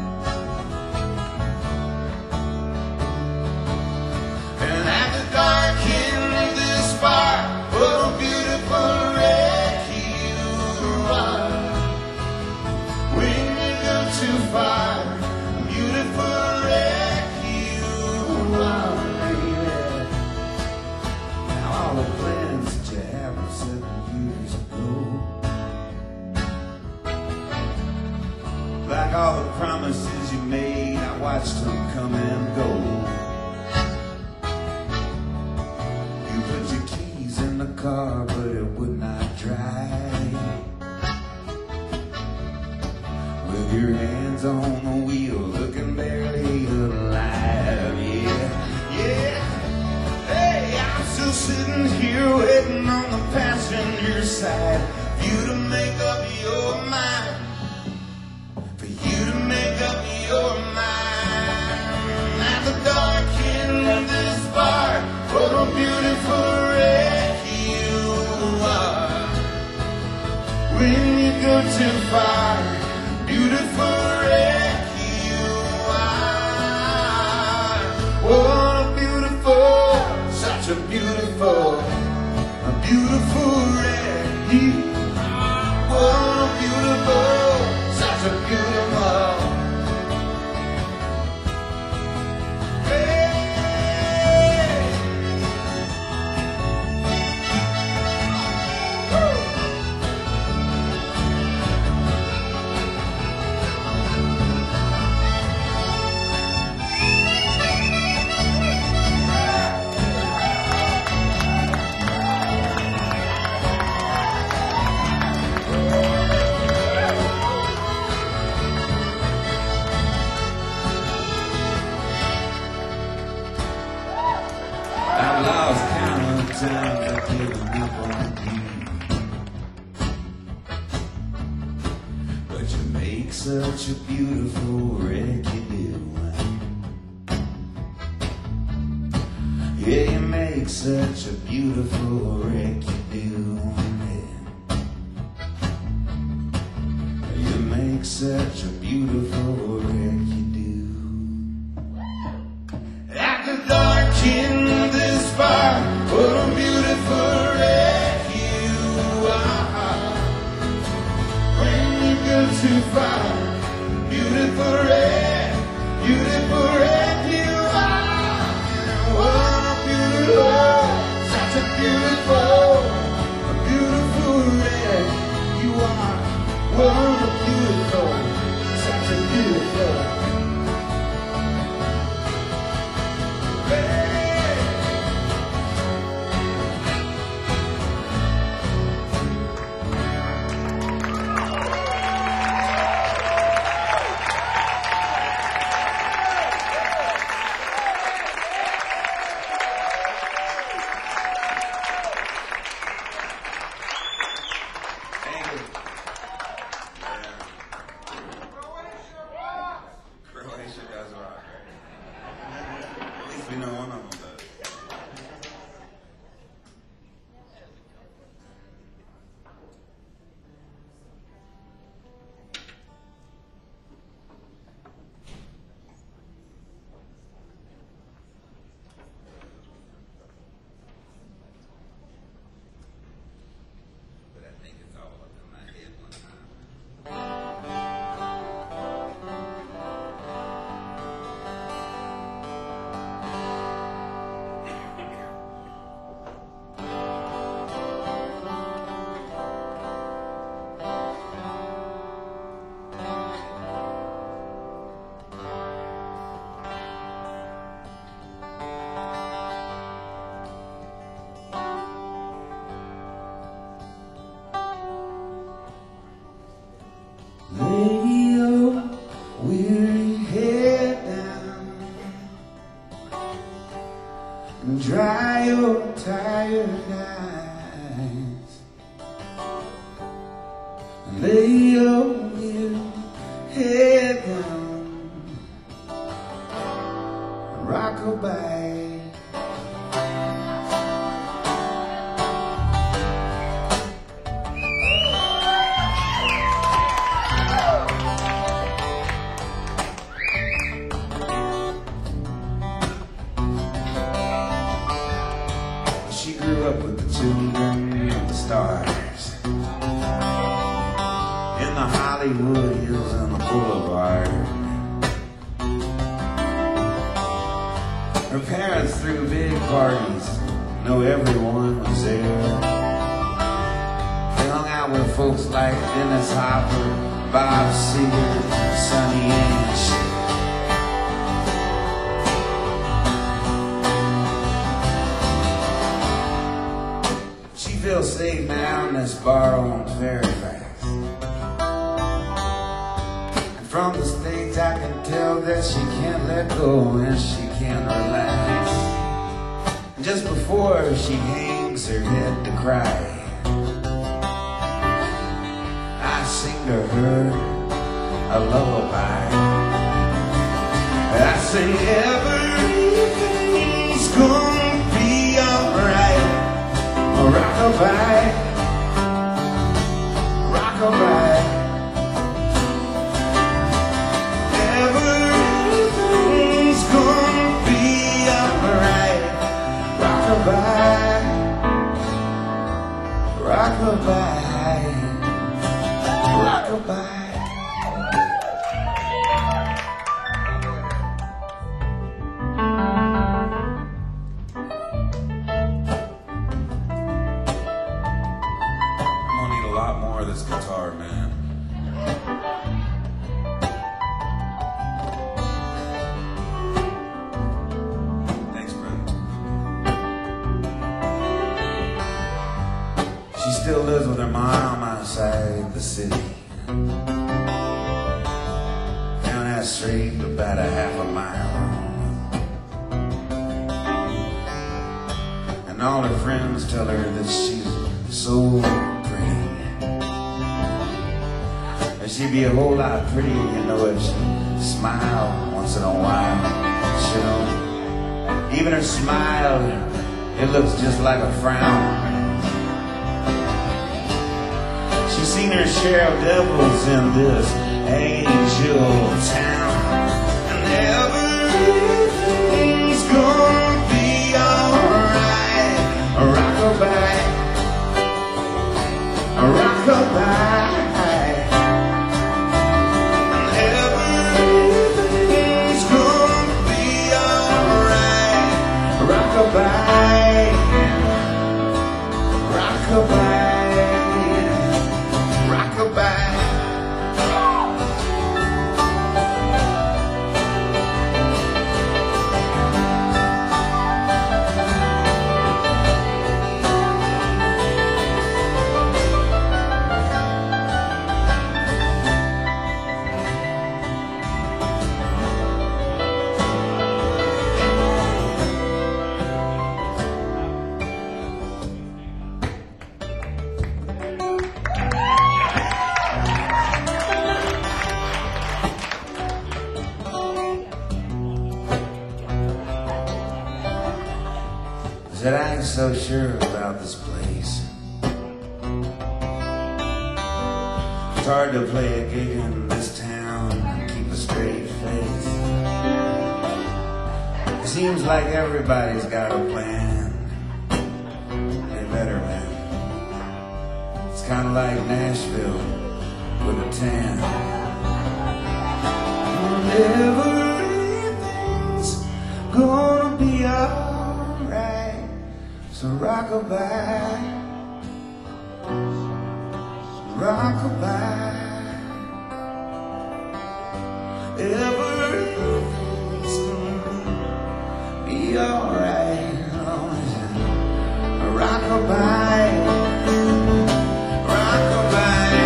And at the dark end of this bar, what a beautiful wreck you are. When you go too far, beautiful wreck you are, baby. Now all the plans that you had were 7 years ago, like all the promises you made, I watched them come and go. You put your keys in the car, but it would not drive. With your hands on the wheel, looking barely alive. Yeah, yeah. Hey, I'm still sitting here waiting on the passenger side for you to make up your mind. For you to make up your mind. At the dark end of this bar, what a beautiful wreck you are. When you go too far, beautiful wreck you are. What a beautiful, such a beautiful wreck you are. What a beautiful, such a beautiful. Hey. I've lost count of times I've given up on you, but you make such a beautiful wreck, you do. Yeah, you make such a beautiful wreck, you do. Yeah. You make such a beautiful wreck, you do. At the dark end of this bar, what a beautiful wreck you are. When you go too far, beautiful wreck you are. What a beautiful, such a beautiful wreck you are. What a beautiful, such a beautiful. Croatia does rock, right? At least we know one of them does. But I think it's all up in my head one time. Lay your weary head down and dry your tired eyes. lay your head down, rock-a-bye. She grew up with the children of the stars, in the Hollywood Hills and the Boulevard. Her parents threw big parties, know everyone was there. They hung out with folks like Dennis Hopper, Bob Seger, Sonny and Cher. She feels safe now in this bar on Fairfax. And from the stage I can tell that she can't let go and she can't relax. And just before she hangs her head to cry, I sing to her a lullaby. I say everything's gonna be alright. Rock-a-bye, rock-a-bye. Everything's gonna be alright. Rock-a-bye, rock-a-bye, rock-a-bye. This guitar, man. Thanks, brother. She still lives with her mom outside the city, down that street about a half a mile. And all her friends tell her that she's so pretty. She'd be a whole lot prettier, you know, if she smiled once in a while. You know, even her smile, it looks just like a frown. She's seen her share of devils in this angel town. And everything's gonna be alright. Rock-a-bye, rock-a-bye. Rock-a-bye, rock-a-bye, rock-a-bye. That I ain't so sure about this place. It's hard to play a gig in this town and keep a straight face. It seems like everybody's got a plan. They better, man. It's kind of like Nashville with a tan. Everything's gonna be alright. So rock-a-bye, rock-a-bye. Everything's gonna be alright. Rock-a-bye, rock-a-bye.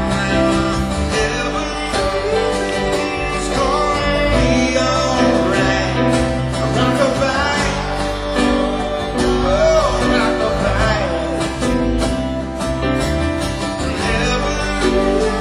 Everything's gonna be alright. Rock-a-bye. Rock-a-bye.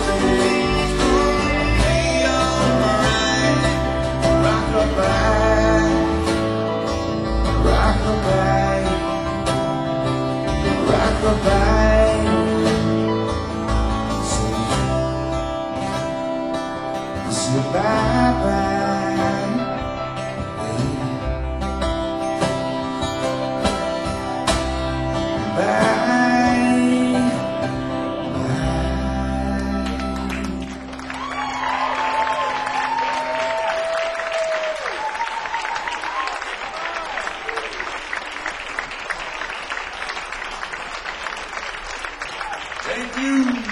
Thank you.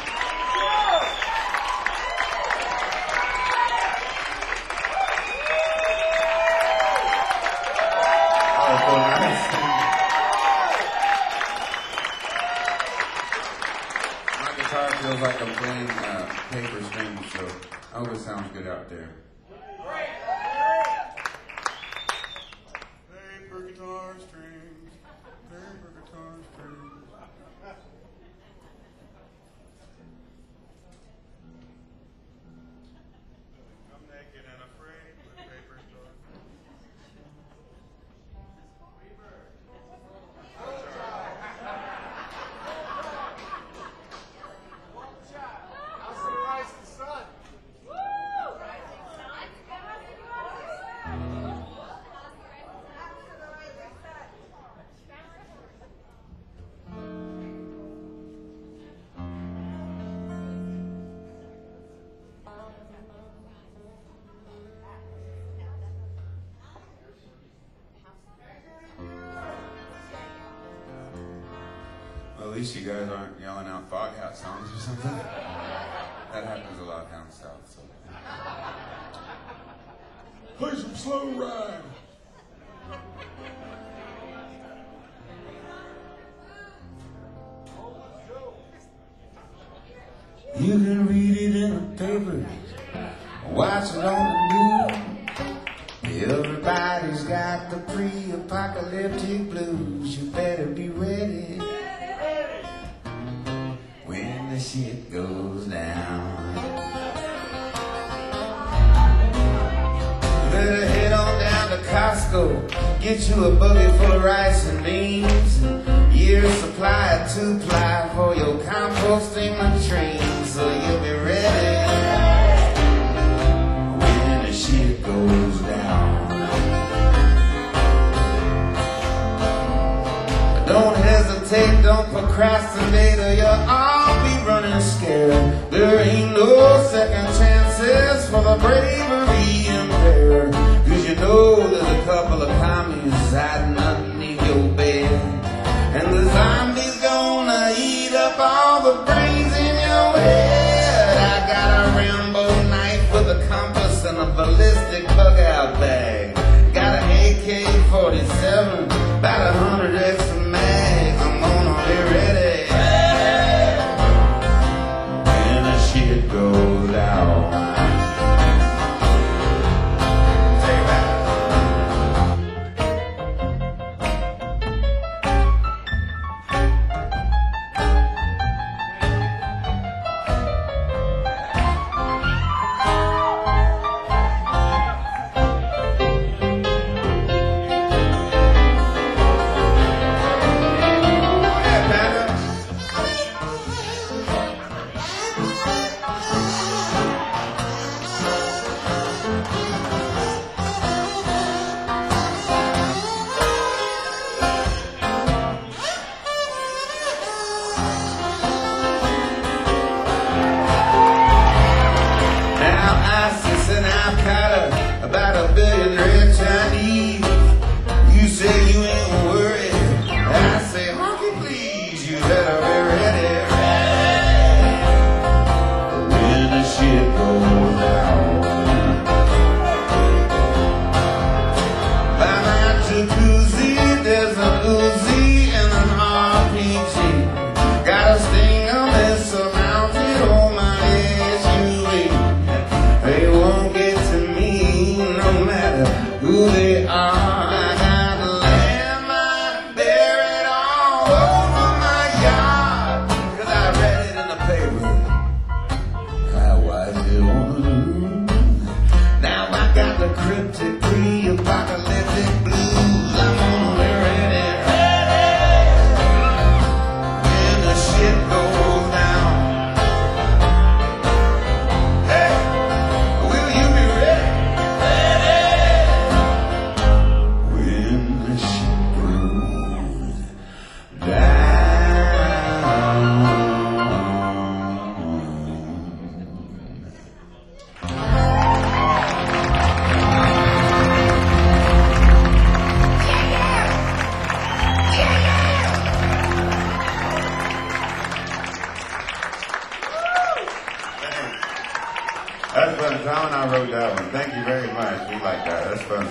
My guitar feels like I'm playing paper strings, so I hope it sounds good out there. Paper guitar strings, paper guitar strings. I'm naked and afraid with paper strings. Well, at least you guys aren't yelling out Foghat songs or something. That happens a lot down south. So. Play some Slow Ride. You can read it in the paper, watch it on the news. Everybody's got the pre-apocalyptic blues. You better be ready when the shit goes down. You better head on down to Costco, get you a bucket full of rice and beans, year's supply of 2-ply for your composting latrine, so you'll be ready when the shit goes down. Don't hesitate, don't procrastinate, or you'll all be running scared. There ain't no second chances for the bravery impaired, 'cause you know there's a couple of commies hiding underneath your bed, and the zombies gonna eat up all the brains in your head. I got a Rambo knife with a compass and a ballistic bug-out bag. Got an AK-47, about 100 extra mags. I'm gonna be ready when the shit goes down. Take it back. About 1 billion red Chinese. You say you ain't worried, I say honky please. You better be ready when the shit goes down. By my jacuzzi there's an Uzi and an RPG. Got a Stinger missile mounted on my SUV. They won't get to me no matter who they are. I got a landmine buried all over my yard. Tom and I wrote that one. Thank you very much. We like that. That's fun.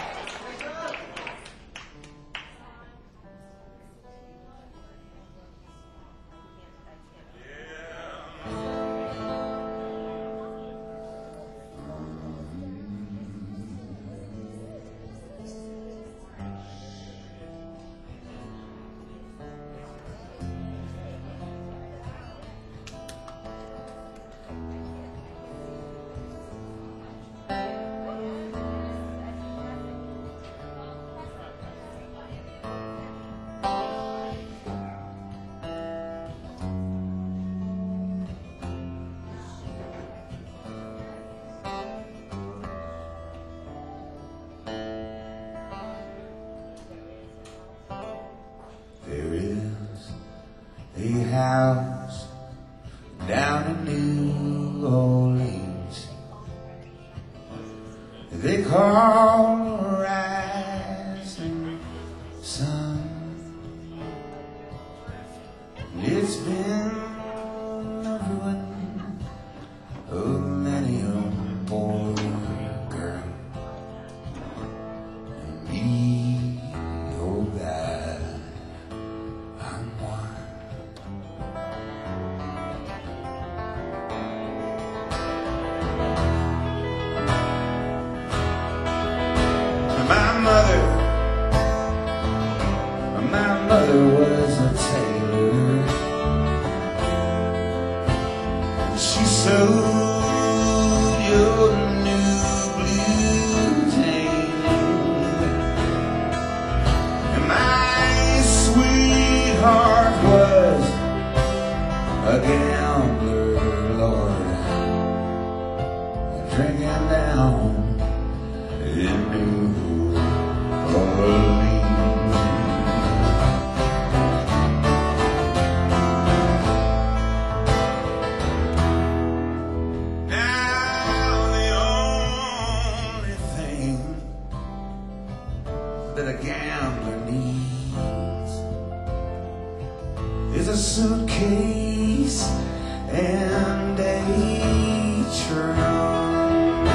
There is a house down in New Orleans they call a rising sun. It's been a ruin of many a poor girl, and me, oh God, I'm one. My mother was a tailor. She sewed your new blue jeans, and my sweetheart was a gambler, Lord, drinking down in New Orleans. That a gambler needs is a suitcase and a trunk.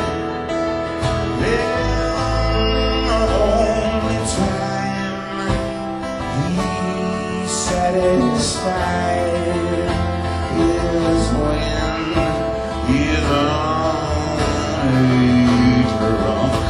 Then the only time he's satisfied is when he's on a drunk.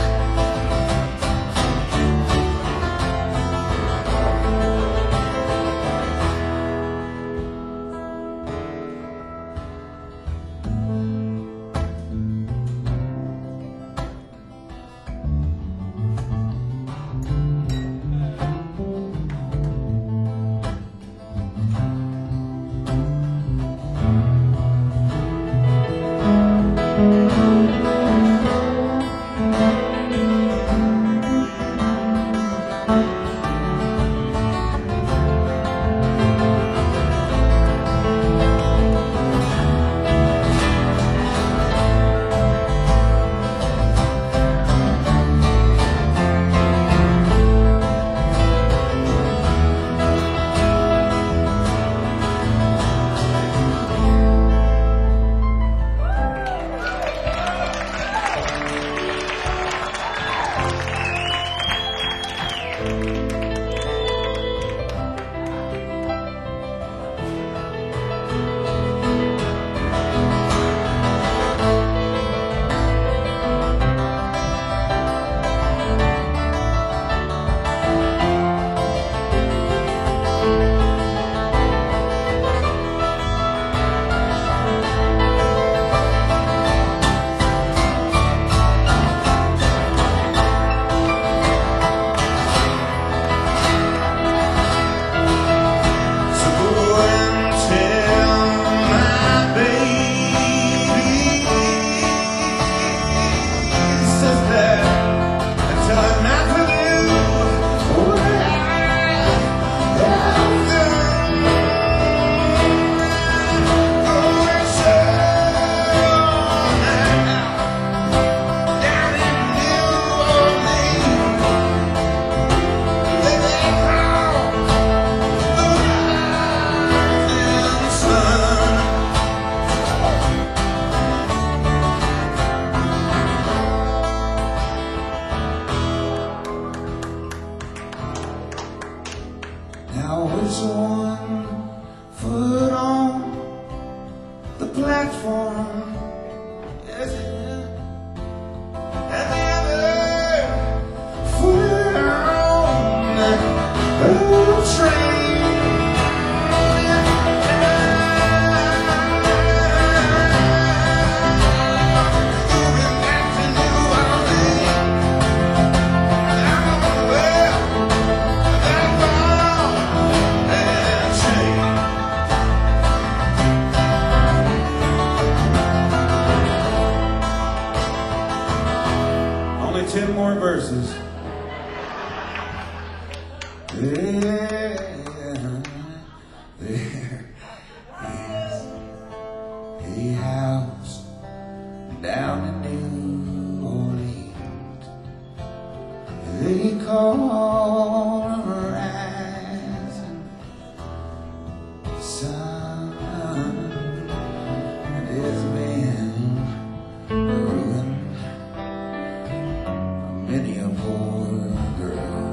There is a house down in New Orleans. They call Horizon Sun. It has been ruined many a poor girl.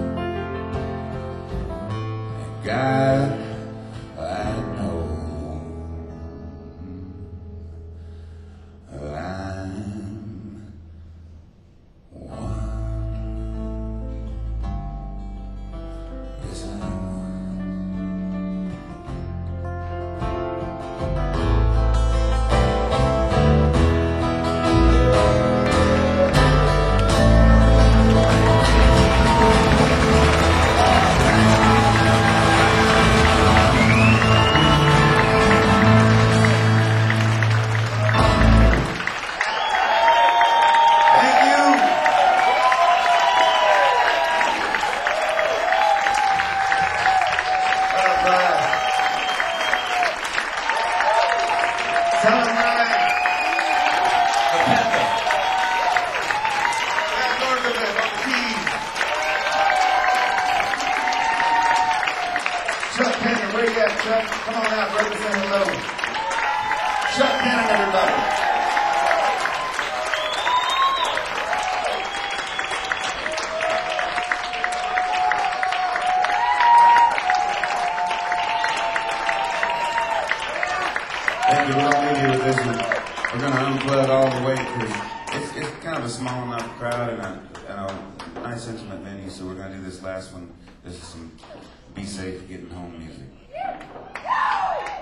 And God, I know I'm one. Yes, I'm one. Thank you. Tell him right. Back over to the keys. Chuck Cannon, where you at, Chuck? Come on out, represent hello. Chuck Cannon, everybody. Thank you. We're going to leave you with this one. We're going to unplug all the way because it's kind of a small enough crowd and a nice intimate venue. So we're going to do this last one. This is some be safe getting home music.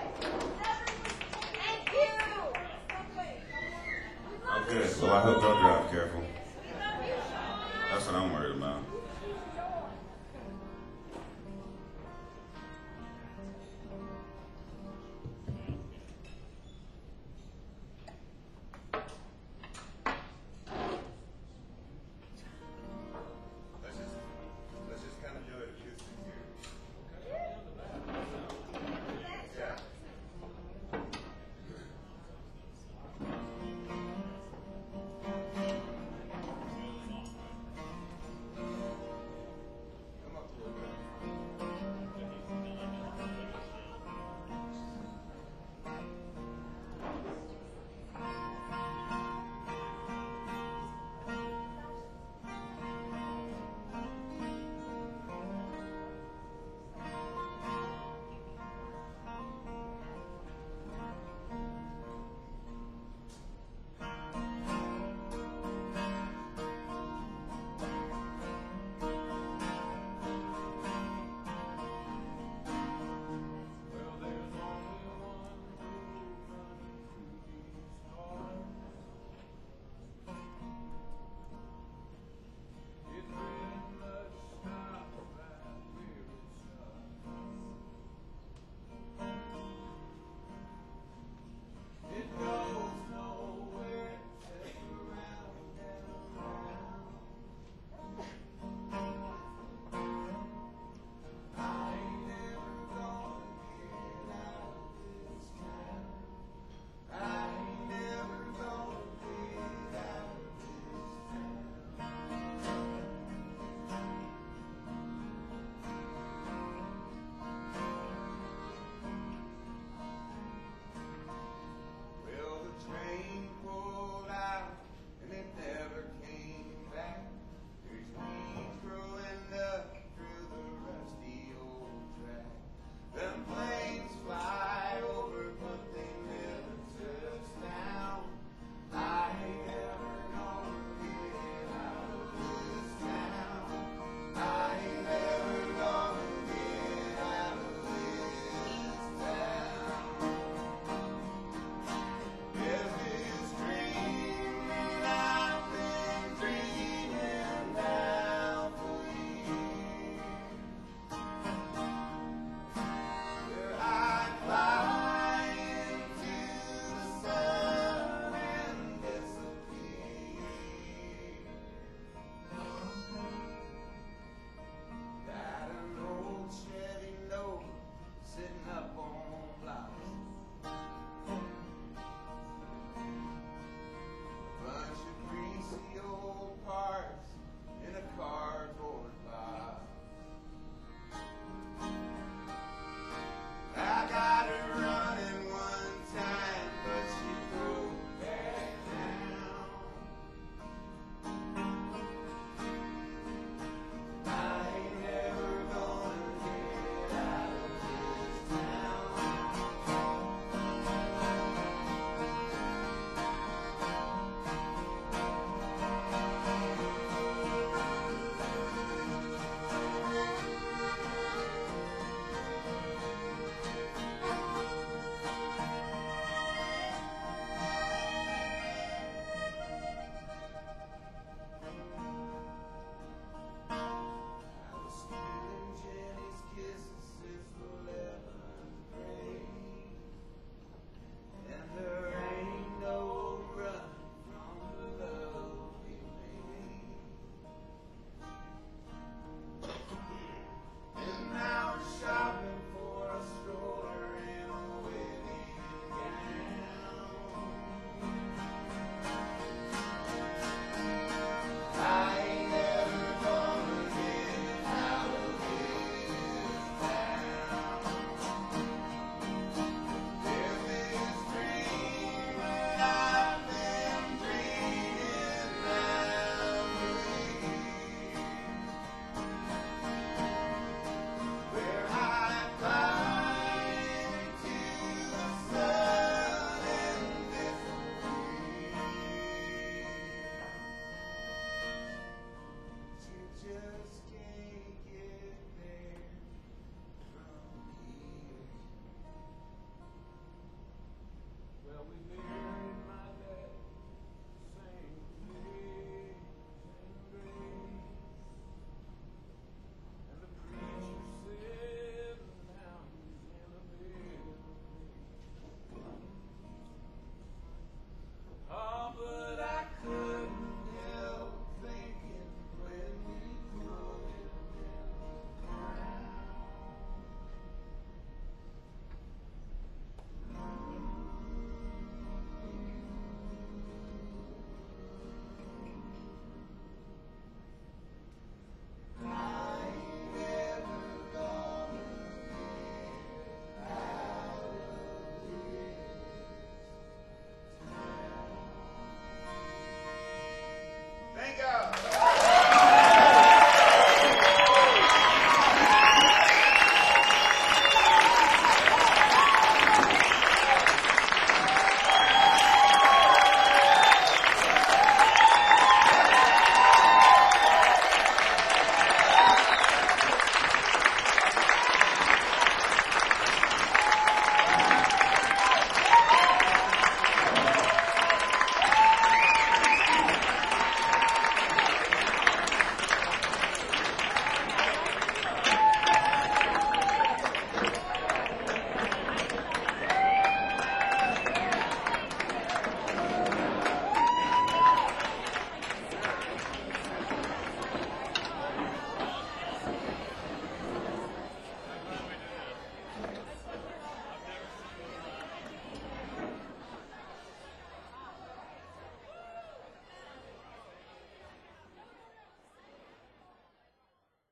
Thank you. Oh, good. Well, I hope they'll drive.